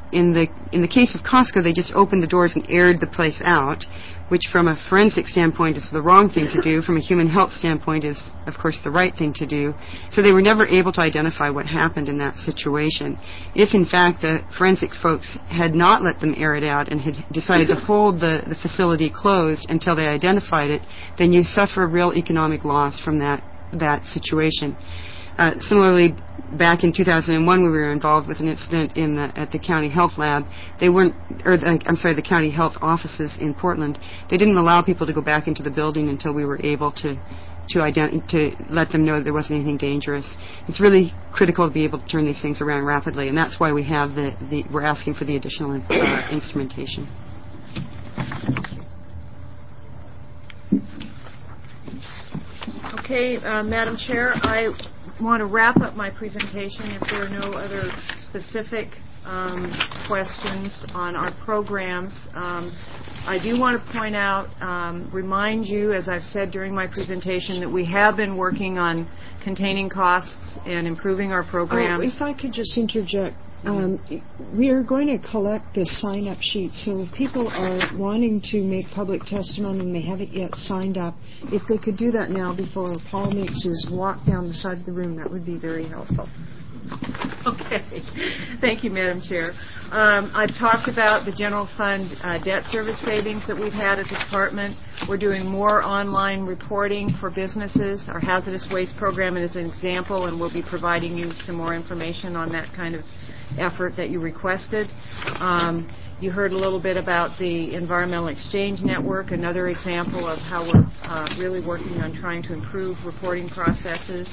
in the in the case of Costco, they just opened the doors and aired the place out, which from a forensic standpoint is the wrong thing to do. From a human health standpoint is, of course, the right thing to do. So they were never able to identify what happened in that situation. If, in fact, the forensics folks had not let them air it out and had decided to hold the, the facility closed until they identified it, then you suffer real economic loss from that, that situation. Uh, similarly, back in two thousand one, we were involved with an incident in the, at the county health lab. They weren't, or the, I'm sorry, the county health offices in Portland. They didn't allow people to go back into the building until we were able to to, ident- to let them know that there wasn't anything dangerous. It's really critical to be able to turn these things around rapidly, and that's why we have the, the we're asking for the additional uh, instrumentation. Okay, uh, Madam Chair, I want to wrap up my presentation if there are no other specific um, questions on our programs. Um, I do want to point out, um, remind you, as I've said during my presentation, that we have been working on containing costs and improving our programs. Oh, if I could just interject. Um, we are going to collect the sign-up sheet, so if people are wanting to make public testimony and they haven't yet signed up, if they could do that now before Paul makes his walk down the side of the room, that would be very helpful. Okay. Thank you, Madam Chair. Um, I've talked about the general fund uh, debt service savings that we've had at the department. We're doing more online reporting for businesses. Our hazardous waste program is an example, and we'll be providing you some more information on that kind of effort that you requested. Um, you heard a little bit about the Environmental Exchange Network, another example of how we're uh, really working on trying to improve reporting processes.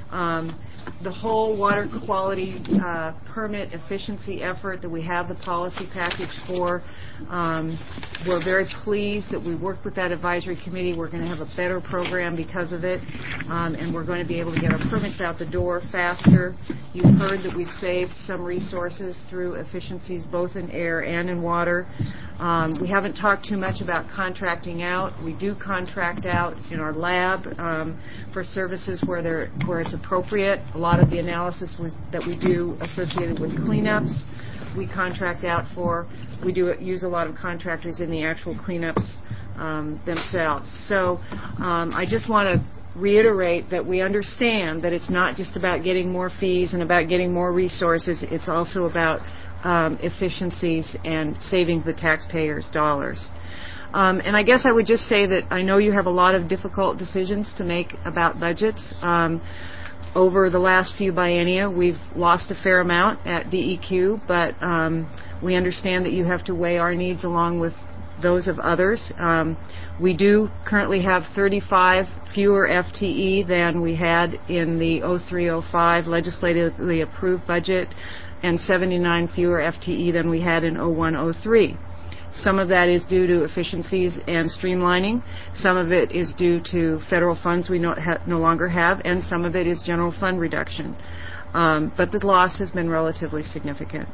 Um, the whole water quality uh, permit efficiency effort that we have the policy package for. Um, we're very pleased that we worked with that advisory committee. We're going to have a better program because of it, um, and we're going to be able to get our permits out the door faster. You've heard that we've saved some resources through efficiencies both in air and in water. Um, we haven't talked too much about contracting out. We do contract out in our lab um, for services where they're where it's appropriate. A lot of the analysis was, that we do associated with cleanups, we contract out for. We do use a lot of contractors in the actual cleanups um, themselves. So um, I just want to reiterate that we understand that it's not just about getting more fees and about getting more resources. It's also about um, efficiencies and saving the taxpayers' dollars. Um, and I guess I would just say that I know you have a lot of difficult decisions to make about budgets. Um, over the last few biennia, we've lost a fair amount at D E Q, but um, we understand that you have to weigh our needs along with those of others. Um, we do currently have thirty-five fewer F T E than we had in the oh three oh five legislatively approved budget, and seventy-nine fewer F T E than we had in oh one oh three. Some of that is due to efficiencies and streamlining. Some of it is due to federal funds we no, ha- no longer have, and some of it is general fund reduction. Um, but the loss has been relatively significant.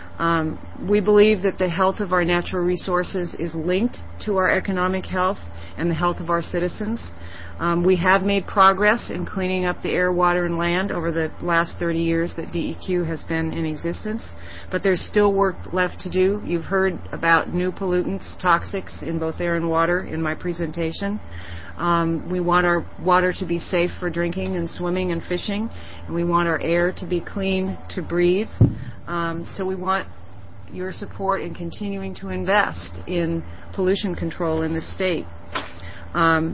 Um, we believe that the health of our natural resources is linked to our economic health and the health of our citizens. Um, we have made progress in cleaning up the air, water, and land over the last thirty years that D E Q has been in existence, but there's still work left to do. You've heard about new pollutants, toxics in both air and water in my presentation. Um, we want our water to be safe for drinking and swimming and fishing, and we want our air to be clean to breathe. Um, so we want your support in continuing to invest in pollution control in the state. Um,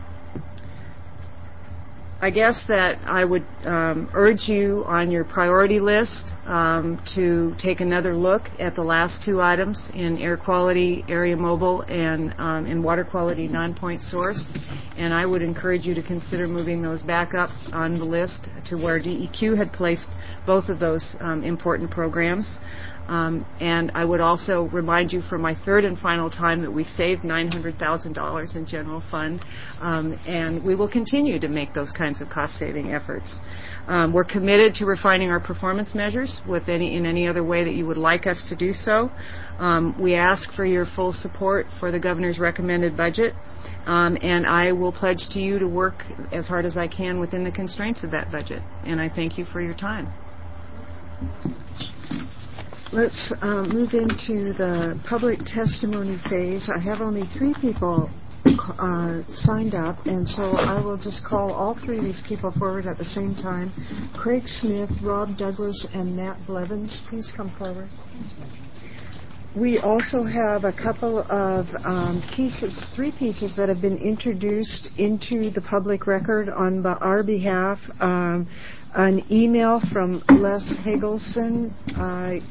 I guess that I would um, urge you on your priority list um, to take another look at the last two items in air quality, area mobile, and um, in water quality non-point source. And I would encourage you to consider moving those back up on the list to where D E Q had placed both of those um, important programs. Um, and I would also remind you for my third and final time that we saved nine hundred thousand dollars in general fund, um, and we will continue to make those kinds of cost-saving efforts. Um, we're committed to refining our performance measures with any, in any other way that you would like us to do so. Um, we ask for your full support for the governor's recommended budget, um, and I will pledge to you to work as hard as I can within the constraints of that budget. And I thank you for your time. let's uh, move into the public testimony phase. I have only three people uh, signed up, and so I will just call all three of these people forward at the same time. Craig Smith, Rob Douglas, and Matt Blevins, please come forward. We also have a couple of um, pieces, three pieces that have been introduced into the public record on the, our behalf. Um, an email from Les Hagelson uh,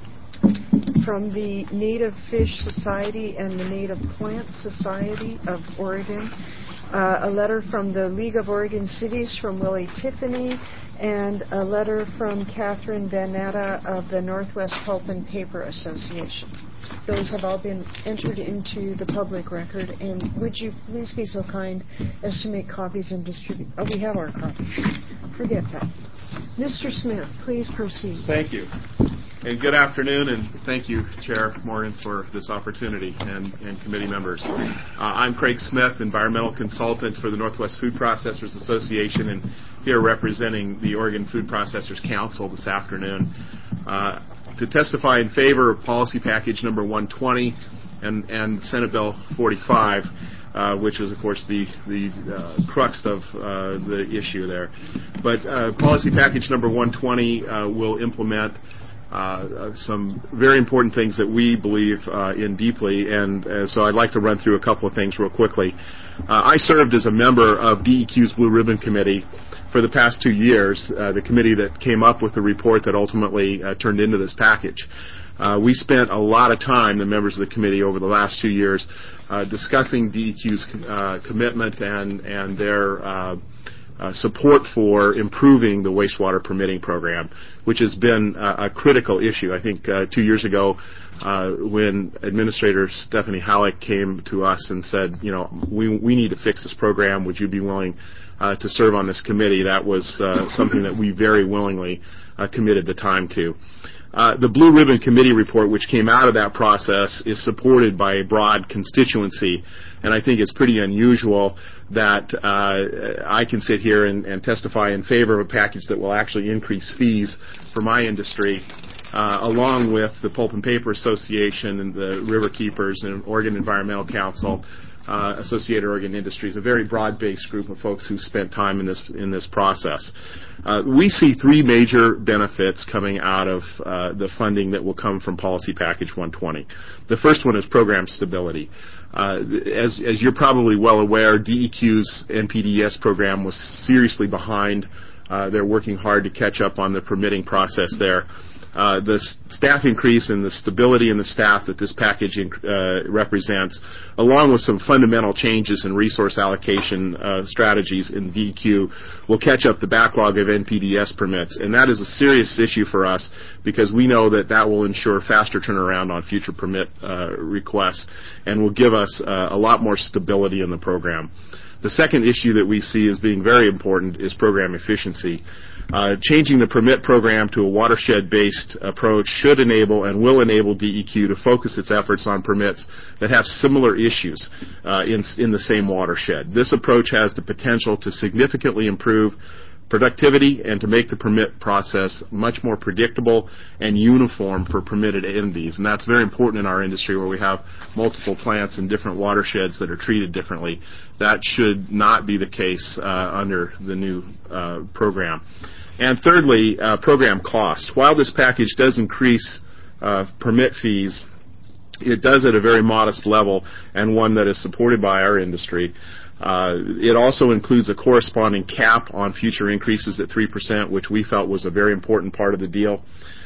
from the Native Fish Society and the Native Plant Society of Oregon. Uh, a letter from the League of Oregon Cities from Willie Tiffany, and a letter from Catherine Van Natta of the Northwest Pulp and Paper Association. Those have all been entered into the public record, and would you please be so kind as to make copies and distribute? Oh, we have our copies. Forget that. Mister Smith, please proceed. Thank you. And good afternoon, and thank you, Chair Morgan, for this opportunity, and, and committee members. Uh, I'm Craig Smith, environmental consultant for the Northwest Food Processors Association, and here representing the Oregon Food Processors Council this afternoon uh, to testify in favor of policy package number one twenty and, and Senate Bill forty-five, uh, which is, of course, the, the uh, crux of uh, the issue there. But uh, policy package number one twenty uh, will implement Uh, some very important things that we believe uh, in deeply, and uh, so I'd like to run through a couple of things real quickly. Uh, I served as a member of D E Q's Blue Ribbon Committee for the past two years, uh, the committee that came up with the report that ultimately uh, turned into this package. Uh, we spent a lot of time, the members of the committee, over the last two years uh, discussing D E Q's uh, commitment and, and their uh, Uh, support for improving the wastewater permitting program, which has been uh, a critical issue. I think uh, two years ago uh, when Administrator Stephanie Halleck came to us and said, you know, we, we need to fix this program, would you be willing uh, to serve on this committee? That was uh, something that we very willingly uh, committed the time to. Uh, the Blue Ribbon Committee report, which came out of that process, is supported by a broad constituency, and I think it's pretty unusual that uh, I can sit here and, and testify in favor of a package that will actually increase fees for my industry, uh, along with the Pulp and Paper Association and the River Keepers and Oregon Environmental Council, uh, Associated Oregon Industries, a very broad-based group of folks who spent time in this in this process. Uh, we see three major benefits coming out of uh, the funding that will come from Policy Package one twenty. The first one is program stability. Uh, as, as you're probably well aware, D E Q's N P D E S program was seriously behind. Uh, they're working hard to catch up on the permitting process there. Uh, the s- staff increase and the stability in the staff that this package inc- uh, represents, along with some fundamental changes in resource allocation uh, strategies in D E Q, will catch up the backlog of N P D E S permits. And that is a serious issue for us because we know that that will ensure faster turnaround on future permit uh, requests and will give us uh, a lot more stability in the program. The second issue that we see as being very important is program efficiency. Uh, changing the permit program to a watershed-based approach should enable and will enable D E Q to focus its efforts on permits that have similar issues uh, in, in the same watershed. This approach has the potential to significantly improve productivity and to make the permit process much more predictable and uniform for permitted entities. And that's very important in our industry where we have multiple plants in different watersheds that are treated differently. That should not be the case uh, under the new uh, program. And thirdly, uh, program cost. While this package does increase uh, permit fees, it does at a very modest level and one that is supported by our industry. Uh, it also includes a corresponding cap on future increases at three percent, which we felt was a very important part of the deal.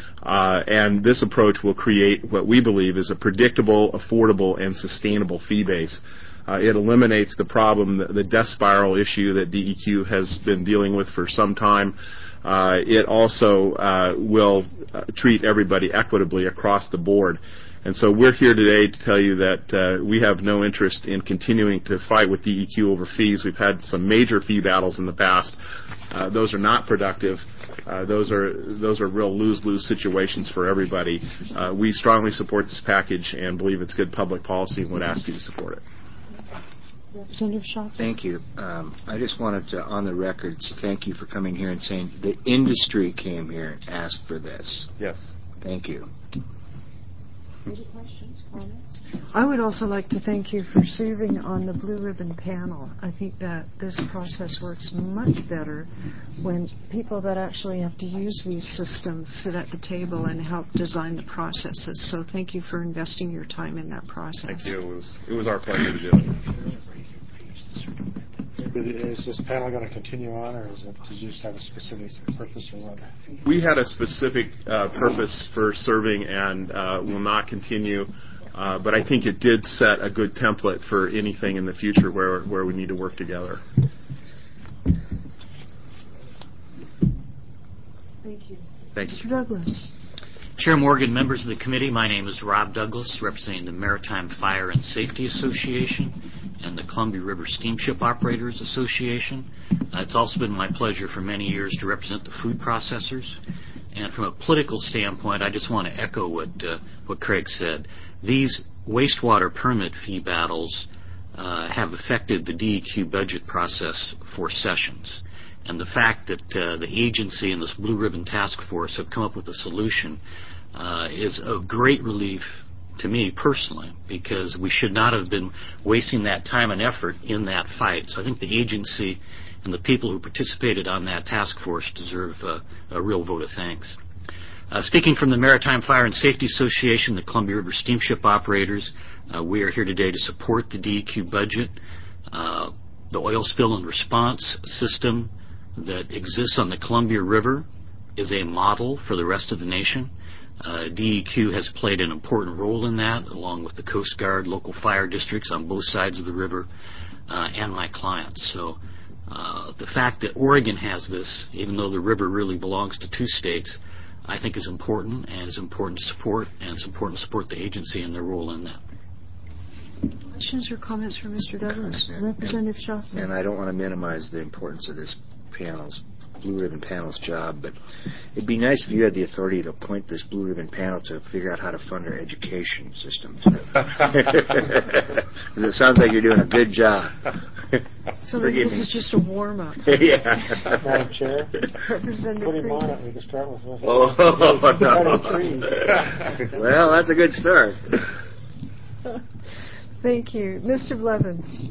Uh, and this approach will create what we believe is a predictable, affordable, and sustainable fee base. Uh, it eliminates the problem, the, the death spiral issue that D E Q has been dealing with for some time. Uh, it also uh, will uh, treat everybody equitably across the board. And so we're here today to tell you that uh, we have no interest in continuing to fight with D E Q over fees. We've had some major fee battles in the past. Uh, those are not productive. Uh, those are those are real lose-lose situations for everybody. Uh, we strongly support this package and believe it's good public policy and would ask you to support it. Representative Shaw. Thank you. Um, I just wanted to, on the record, thank you for coming here and saying the industry came here and asked for this. Yes. Thank you. Any questions, comments? I would also like to thank you for serving on the Blue Ribbon panel. I think that this process works much better when people that actually have to use these systems sit at the table and help design the processes. So thank you for investing your time in that process. Thank you. It was, it was our pleasure to do it. Is this panel going to continue on, or is it, did you just have a specific purpose or what? We had a specific uh, purpose for serving and uh, will not continue, uh, but I think it did set a good template for anything in the future where, where we need to work together. Thank you. Thanks. Mister Douglas. Chair Morgan, members of the committee, my name is Rob Douglas, representing the Maritime Fire and Safety Association and the Columbia River Steamship Operators Association. Uh, it's also been my pleasure for many years to represent the food processors. And from a political standpoint, I just want to echo what uh, what Craig said. These wastewater permit fee battles uh, have affected the D E Q budget process for sessions. And the fact that uh, the agency and this Blue Ribbon Task Force have come up with a solution uh, is of great relief to me personally, because we should not have been wasting that time and effort in that fight. So I think the agency and the people who participated on that task force deserve uh, a real vote of thanks. Uh, speaking from the Maritime Fire and Safety Association, the Columbia River Steamship Operators, uh, we are here today to support the D E Q budget. Uh, the oil spill and response system that exists on the Columbia River is a model for the rest of the nation. Uh, D E Q has played an important role in that, along with the Coast Guard, local fire districts on both sides of the river, uh, and my clients. So uh, the fact that Oregon has this, even though the river really belongs to two states, I think is important, and is important to support, and it's important to support the agency and their role in that. Questions or comments from Mister Douglas? And, Representative and, Schaffner. And I don't want to minimize the importance of this panel's Blue Ribbon panel's job, but it'd be nice if you had the authority to appoint this Blue Ribbon panel to figure out how to fund our education system. Because it sounds like you're doing a good job. So maybe this is just a warm-up. Yeah. Madam Chair, Representative put him Creed. on it. We can start with this. Oh, no. Well, that's a good start. Thank you. Mister Blevins.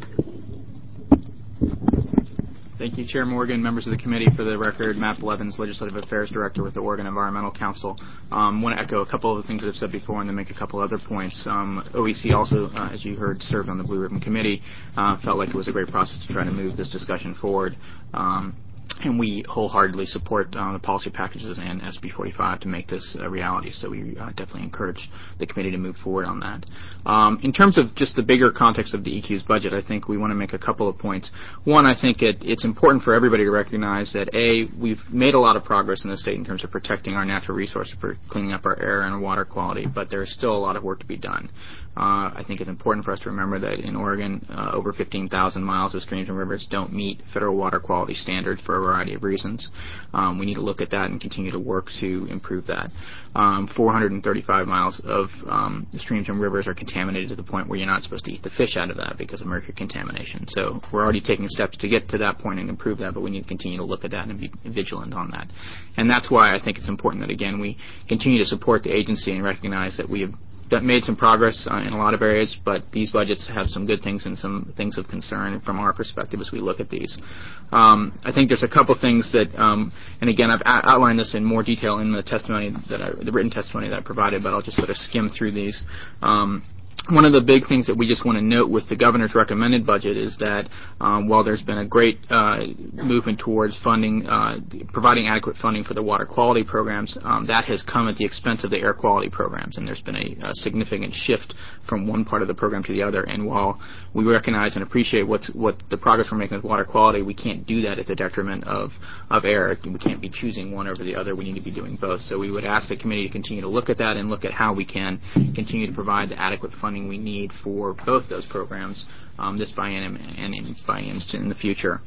Thank you, Chair Morgan, members of the committee. For the record, Matt Blevins, Legislative Affairs Director with the Oregon Environmental Council. I um, want to echo a couple of the things that I've said before and then make a couple other points. Um, O E C also, uh, as you heard, served on the Blue Ribbon Committee. Uh, felt like it was a great process to try to move this discussion forward. Um, And we wholeheartedly support uh, the policy packages and S B forty-five to make this a reality. So we uh, definitely encourage the committee to move forward on that. Um, in terms of just the bigger context of the E Q's budget, I think we want to make a couple of points. One, I think it, it's important for everybody to recognize that, A, we've made a lot of progress in the state in terms of protecting our natural resources, for cleaning up our air and water quality, but there is still a lot of work to be done. Uh, I think it's important for us to remember that in Oregon, uh, over fifteen thousand miles of streams and rivers don't meet federal water quality standards for a variety of reasons. Um, we need to look at that and continue to work to improve that. Um, four hundred thirty-five miles of um, streams and rivers are contaminated to the point where you're not supposed to eat the fish out of that because of mercury contamination. So we're already taking steps to get to that point and improve that, but we need to continue to look at that and be vigilant on that. And that's why I think it's important that, again, we continue to support the agency and recognize that we have that made some progress uh, in a lot of areas, but these budgets have some good things and some things of concern from our perspective as we look at these. Um, I think there's a couple things that, um, and again, I've a- outlined this in more detail in the testimony that I, the written testimony that I provided, but I'll just sort of skim through these. Um, One of the big things that we just want to note with the governor's recommended budget is that um, while there's been a great uh, movement towards funding, uh, providing adequate funding for the water quality programs, um, that has come at the expense of the air quality programs, and there's been a, a significant shift from one part of the program to the other. And while we recognize and appreciate what's, what the progress we're making with water quality, we can't do that at the detriment of, of air. We can't be choosing one over the other. We need to be doing both. So we would ask the committee to continue to look at that and look at how we can continue to provide the adequate funding we need for both those programs um, this biennium and in bienniums in the future.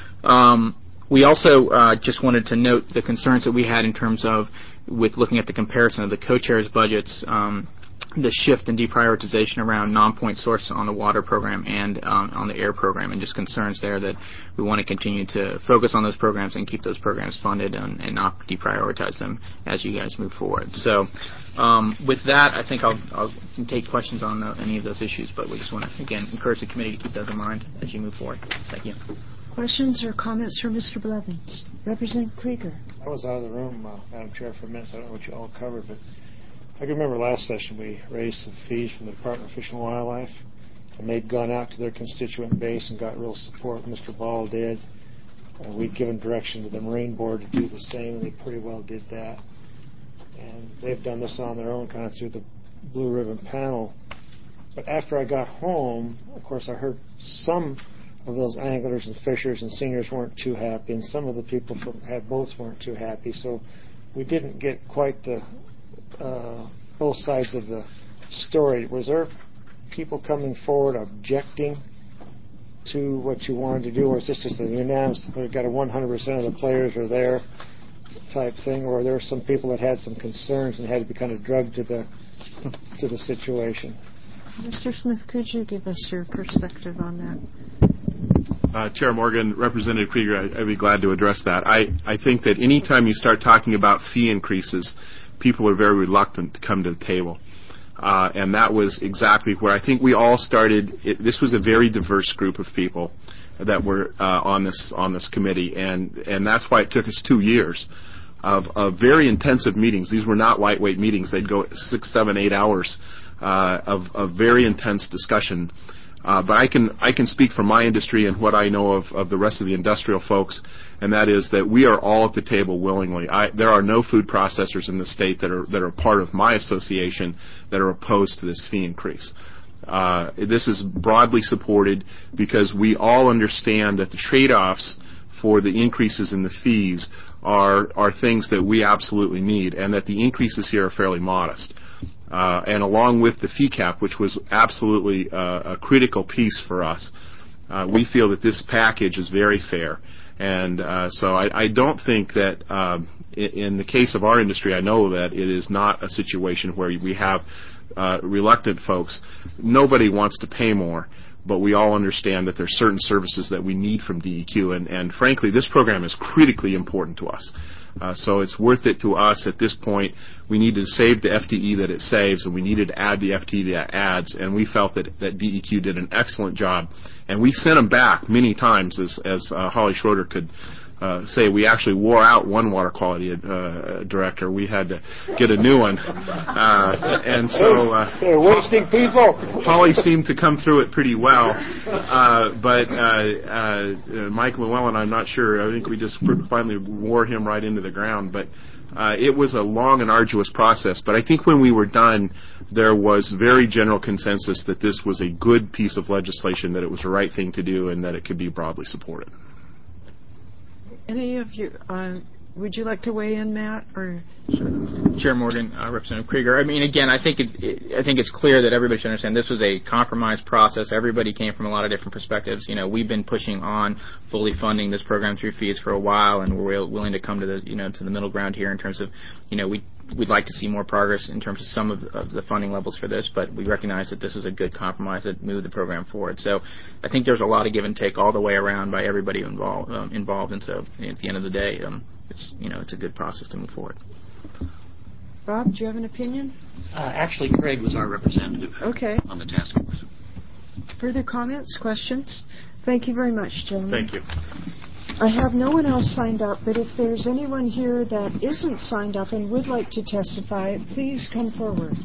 Um, we also uh, just wanted to note the concerns that we had in terms of with looking at the comparison of the co-chairs' budgets. Um, the shift and deprioritization around non-point source on the water program and um, on the air program, and just concerns there that we want to continue to focus on those programs and keep those programs funded and, and not deprioritize them as you guys move forward. So um, with that, I think I'll, I'll take questions on uh, any of those issues, but we just want to, again, encourage the committee to keep those in mind as you move forward. Thank you. Questions or comments for Mister Blevins? Representative Krieger. I was out of the room, uh, Madam Chair, for a minute. So I don't know what you all covered, but I can remember last session we raised some fees from the Department of Fish and Wildlife, and they'd gone out to their constituent base and got real support. Mister Ball did. Uh, we'd given direction to the Marine Board to do the same, and they pretty well did that. And they've done this on their own, kind of through the Blue Ribbon panel. But after I got home, of course, I heard some of those anglers and fishers and seniors weren't too happy, and some of the people from had boats weren't too happy. So we didn't get quite the uh, both sides of the story. Was there people coming forward objecting to what you wanted to do, or is this just a unanimous, we've got a one hundred percent of the players are there type thing, or there were some people that had some concerns and had to be kind of drugged to the to the situation? Mister Smith, could you give us your perspective on that? Uh, Chair Morgan, Representative Krieger, I, I'd be glad to address that. I, I think that any time you start talking about fee increases, people are very reluctant to come to the table. Uh, and that was exactly where I think we all started. It, this was a very diverse group of people that were uh, on this on this committee, and, and that's why it took us two years of, of very intensive meetings. These were not lightweight meetings. They'd go six, seven, eight hours uh, of, of very intense discussion. Uh, but I can I can speak from my industry and what I know of, of the rest of the industrial folks, and that is that we are all at the table willingly. I, there are no food processors in the state that are that are part of my association that are opposed to this fee increase. Uh, this is broadly supported because we all understand that the trade-offs for the increases in the fees are are things that we absolutely need, and that the increases here are fairly modest. Uh, and along with the fee cap, which was absolutely uh, a critical piece for us, uh, we feel that this package is very fair. And uh, so I, I don't think that um, in, in the case of our industry, I know that it is not a situation where we have uh, reluctant folks. Nobody wants to pay more, but we all understand that there are certain services that we need from D E Q. And, and frankly, this program is critically important to us. Uh, so it's worth it to us at this point. We needed to save the F T E that it saves, and we needed to add the F T E that it adds, and we felt that, that D E Q did an excellent job. And we sent them back many times, as, as uh, Holly Schroeder could uh, say. We actually wore out one water quality uh, director. We had to get a new one. Uh, and so uh, they're wasting people. Holly seemed to come through it pretty well. Uh, but uh, uh, Mike Llewellyn, I'm not sure. I think we just finally wore him right into the ground. But uh, it was a long and arduous process. But I think when we were done, there was very general consensus that this was a good piece of legislation, that it was the right thing to do, and that it could be broadly supported. Any of you, uh, would you like to weigh in, Matt? Or Chair Morgan, uh, Representative Krieger. I mean, again, I think it, it, I think it's clear that everybody should understand this was a compromise process. Everybody came from a lot of different perspectives. You know, we've been pushing on fully funding this program through fees for a while, and we're willing to come to the you know to the middle ground here in terms of, you know, we we'd like to see more progress in terms of some of, of the funding levels for this, but we recognize that this was a good compromise that moved the program forward. So I think there's a lot of give and take all the way around by everybody involved, um, involved and so at the end of the day, um, it's you know it's a good process to move forward. Rob, do you have an opinion? Uh, actually, Craig was our representative okay. on the task force. Further comments, questions? Thank you very much, gentlemen. Thank you. I have no one else signed up, but if there's anyone here that isn't signed up and would like to testify, please come forward.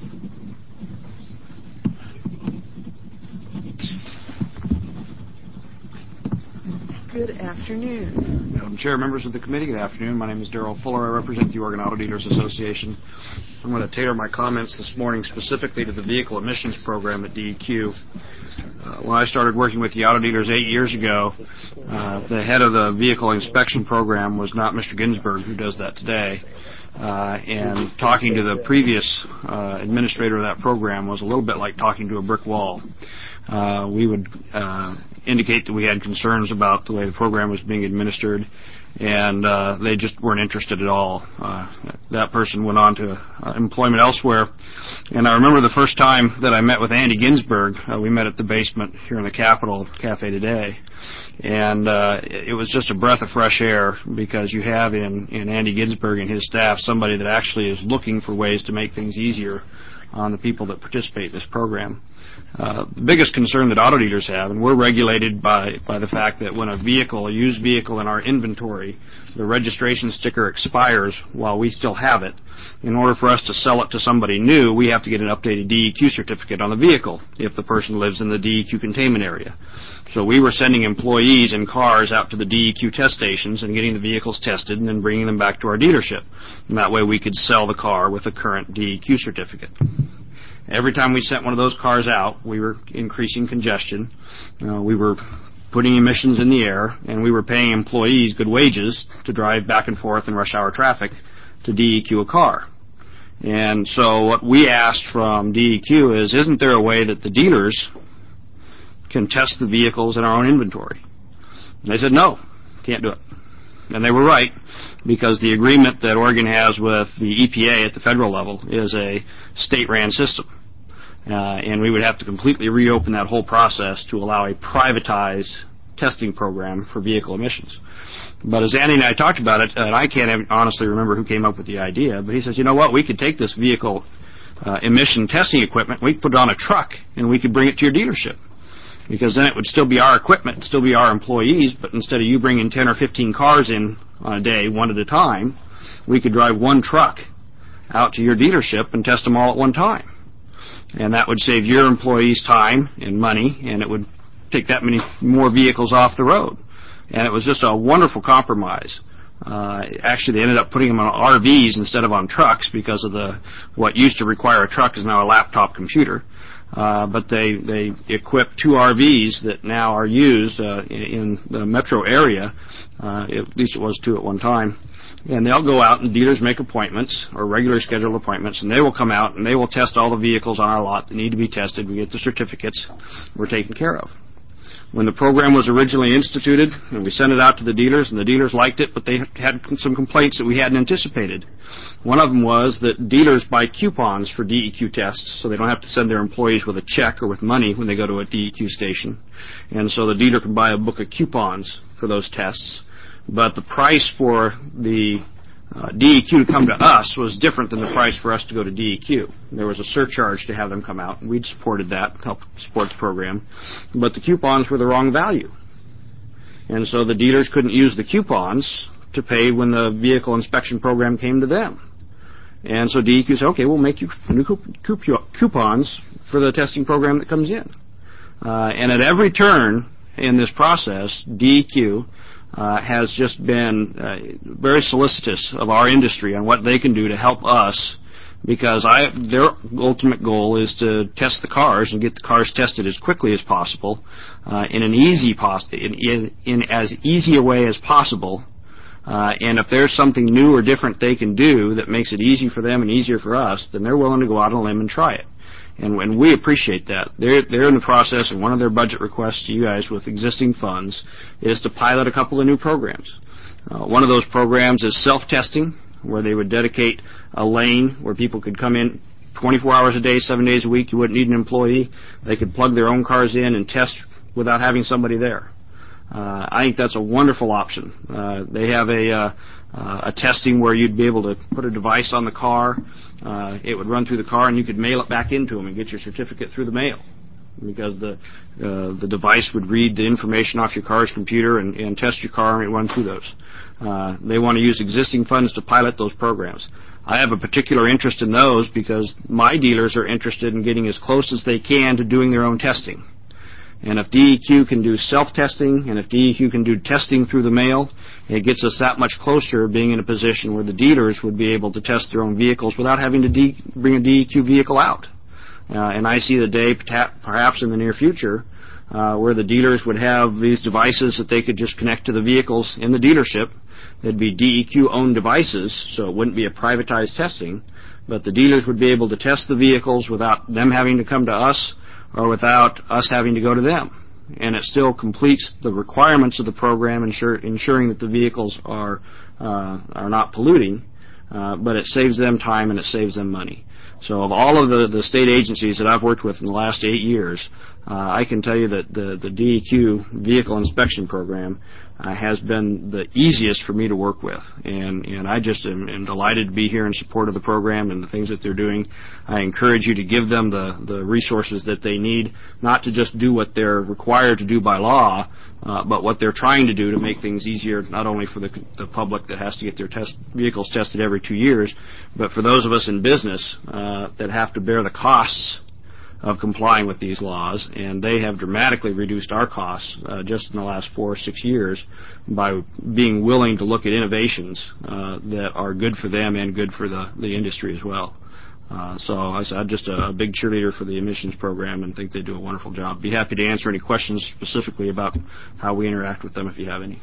Good afternoon. Madam Chair, members of the committee, good afternoon. My name is Darrell Fuller. I represent the Oregon Auto Dealers Association. I'm going to tailor my comments this morning specifically to the vehicle emissions program at D E Q. Uh, when I started working with the auto dealers eight years ago, uh, the head of the vehicle inspection program was not Mister Ginsburg, who does that today. Uh, and talking to the previous uh, administrator of that program was a little bit like talking to a brick wall. Uh, we would uh, indicate that we had concerns about the way the program was being administered, and uh, they just weren't interested at all. Uh, that person went on to uh, employment elsewhere. And I remember the first time that I met with Andy Ginsberg. Uh, we met at the basement here in the Capitol Cafe Today. And uh, it was just a breath of fresh air, because you have in, in Andy Ginsberg and his staff somebody that actually is looking for ways to make things easier on the people that participate in this program. Uh, the biggest concern that auto dealers have, and we're regulated by, by the fact that when a vehicle, a used vehicle in our inventory, the registration sticker expires while we still have it. In order for us to sell it to somebody new, we have to get an updated D E Q certificate on the vehicle if the person lives in the D E Q containment area. So we were sending employees and cars out to the D E Q test stations and getting the vehicles tested and then bringing them back to our dealership. And that way we could sell the car with a current D E Q certificate. Every time we sent one of those cars out, we were increasing congestion. Uh, we were putting emissions in the air, and we were paying employees good wages to drive back and forth in rush hour traffic to D E Q a car. And so what we asked from D E Q is, isn't there a way that the dealers can test the vehicles in our own inventory? And they said, no, can't do it. And they were right, because the agreement that Oregon has with the E P A at the federal level is a state-ran system. Uh, and we would have to completely reopen that whole process to allow a privatized testing program for vehicle emissions. But as Andy and I talked about it, and I can't honestly remember who came up with the idea, but he says, you know what, we could take this vehicle uh, emission testing equipment, we could put it on a truck, and we could bring it to your dealership. Because then it would still be our equipment, still be our employees, but instead of you bringing ten or fifteen cars in on a day, one at a time, we could drive one truck out to your dealership and test them all at one time. And that would save your employees time and money, and it would take that many more vehicles off the road. And it was just a wonderful compromise. Uh, actually, they ended up putting them on R Vs instead of on trucks, because of the what used to require a truck is now a laptop computer. Uh, but they, they equipped two R Vs that now are used uh, in, in the metro area. Uh, at least it was two at one time. And they'll go out, and dealers make appointments, or regular scheduled appointments, and they will come out and they will test all the vehicles on our lot that need to be tested. We get the certificates. We're taken care of. When the program was originally instituted, and we sent it out to the dealers, and the dealers liked it, but they had some complaints that we hadn't anticipated. One of them was that dealers buy coupons for D E Q tests, so they don't have to send their employees with a check or with money when they go to a D E Q station. And so the dealer can buy a book of coupons for those tests. But the price for the uh, D E Q to come to us was different than the price for us to go to D E Q. There was a surcharge to have them come out, and we'd supported that, helped support the program. But the coupons were the wrong value. And so the dealers couldn't use the coupons to pay when the vehicle inspection program came to them. And so D E Q said, okay, we'll make you new coupons for the testing program that comes in. Uh, and at every turn in this process, D E Q Uh, has just been uh, very solicitous of our industry on what they can do to help us, because I, their ultimate goal is to test the cars and get the cars tested as quickly as possible uh, in an easy pos- in, in, in as easy a way as possible. Uh, and if there's something new or different they can do that makes it easy for them and easier for us, then they're willing to go out on a limb and try it. And when we appreciate that. They're, they're in the process, and one of their budget requests to you guys with existing funds is to pilot a couple of new programs. Uh, one of those programs is self-testing, where they would dedicate a lane where people could come in twenty-four hours a day, seven days a week. You wouldn't need an employee. They could plug their own cars in and test without having somebody there. Uh, I think that's a wonderful option. Uh, they have a, uh, uh, a testing where you'd be able to put a device on the car. Uh, it would run through the car, and you could mail it back into them and get your certificate through the mail, because the uh, the device would read the information off your car's computer and, and test your car and run through those. Uh, they want to use existing funds to pilot those programs. I have a particular interest in those because my dealers are interested in getting as close as they can to doing their own testing. And if D E Q can do self-testing, and if D E Q can do testing through the mail, it gets us that much closer being in a position where the dealers would be able to test their own vehicles without having to de- bring a D E Q vehicle out. Uh, and I see the day, perhaps in the near future, uh, where the dealers would have these devices that they could just connect to the vehicles in the dealership. They'd be D E Q-owned devices, so it wouldn't be a privatized testing, but the dealers would be able to test the vehicles without them having to come to us, or without us having to go to them. and it still completes the requirements of the program, ensure, ensuring that the vehicles are uh, are not polluting, uh, but it saves them time and it saves them money. So of all of the, the state agencies that I've worked with in the last eight years, uh, I can tell you that the, the D E Q Vehicle Inspection Program uh, has been the easiest for me to work with. And, and I just am, am delighted to be here in support of the program and the things that they're doing. I encourage you to give them the, the resources that they need, not to just do what they're required to do by law, uh, but what they're trying to do to make things easier, not only for the, the public that has to get their test vehicles tested every two years, but for those of us in business uh, that have to bear the costs of complying with these laws. And they have dramatically reduced our costs uh, just in the last four or six years by being willing to look at innovations uh, that are good for them and good for the, the industry as well. Uh, so I said, I'm just a, a big cheerleader for the emissions program and think they do a wonderful job. Be happy to answer any questions specifically about how we interact with them if you have any.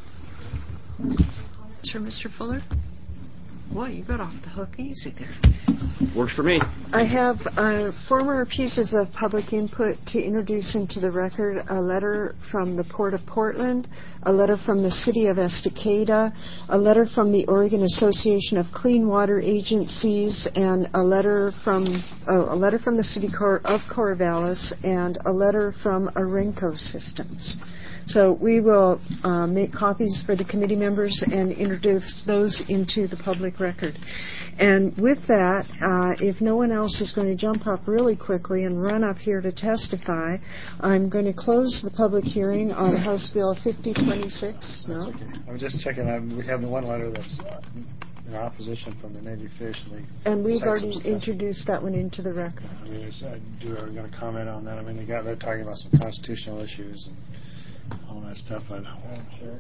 Sir, Mister Fuller? Boy, you got off the hook easy there. Works for me. I have uh, former pieces of public input to introduce into the record: a letter from the Port of Portland, a letter from the City of Estacada, a letter from the Oregon Association of Clean Water Agencies, and a letter from oh, a letter from the City of Corvallis, and a letter from Arenco Systems. So we will uh, make copies for the committee members and introduce those into the public record. And with that, uh, if no one else is going to jump up really quickly and run up here to testify, I'm going to close the public hearing on House Bill fifty twenty-six. No? That's okay. I was just checking. Um, we have the one letter that's in opposition from the Navy Fish. And, and we've already introduced that one into the record. I mean, is, uh, do, are we going to comment on that? I mean, they got, they're talking about some constitutional issues and all that stuff. I don't sure.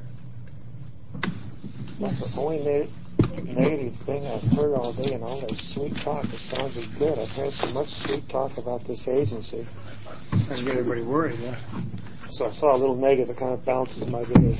That's the only native, native thing I've heard all day, and all that sweet talk. It sounded good. I've heard so much sweet talk about this agency. That's get everybody worried, yeah. So I saw a little negative. It kind of balances my day.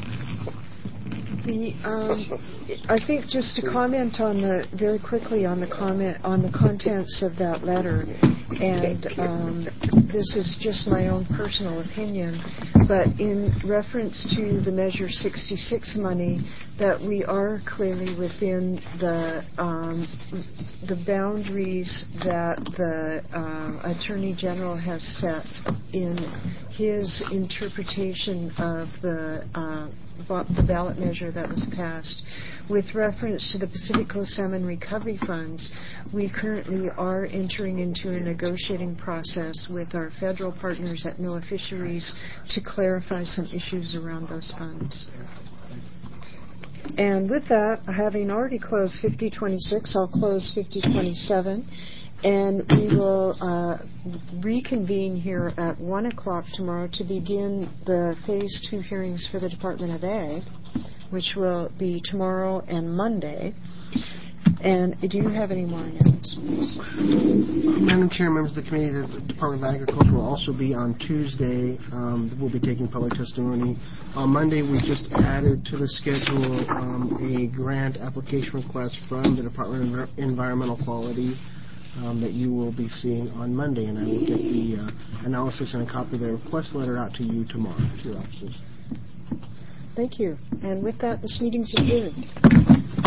The, um, I think just to comment on the very quickly on the comment on the contents of that letter, and um, this is just my own personal opinion, but in reference to the Measure sixty-six money, that we are clearly within the um, the boundaries that the uh, Attorney General has set in his interpretation of the uh, the ballot measure that was passed. With reference to the Pacific Coast Salmon Recovery Funds, we currently are entering into a negotiating process with our federal partners at NOAA Fisheries to clarify some issues around those funds. And with that, having already closed fifty twenty-six, I'll close fifty twenty-seven. And we will uh, reconvene here at one o'clock tomorrow to begin the Phase two hearings for the Department of Ag, which will be tomorrow and Monday. And do you have any more announcements? Madam Chair, members of the committee, the Department of Agriculture will also be on Tuesday. Um, we'll be taking public testimony. On Monday, we just added to the schedule um, a grant application request from the Department of Environmental Quality Um, that you will be seeing on Monday, and I will get the uh, analysis and a copy of the request letter out to you tomorrow, to your offices. Thank you. And with that, this meeting's adjourned.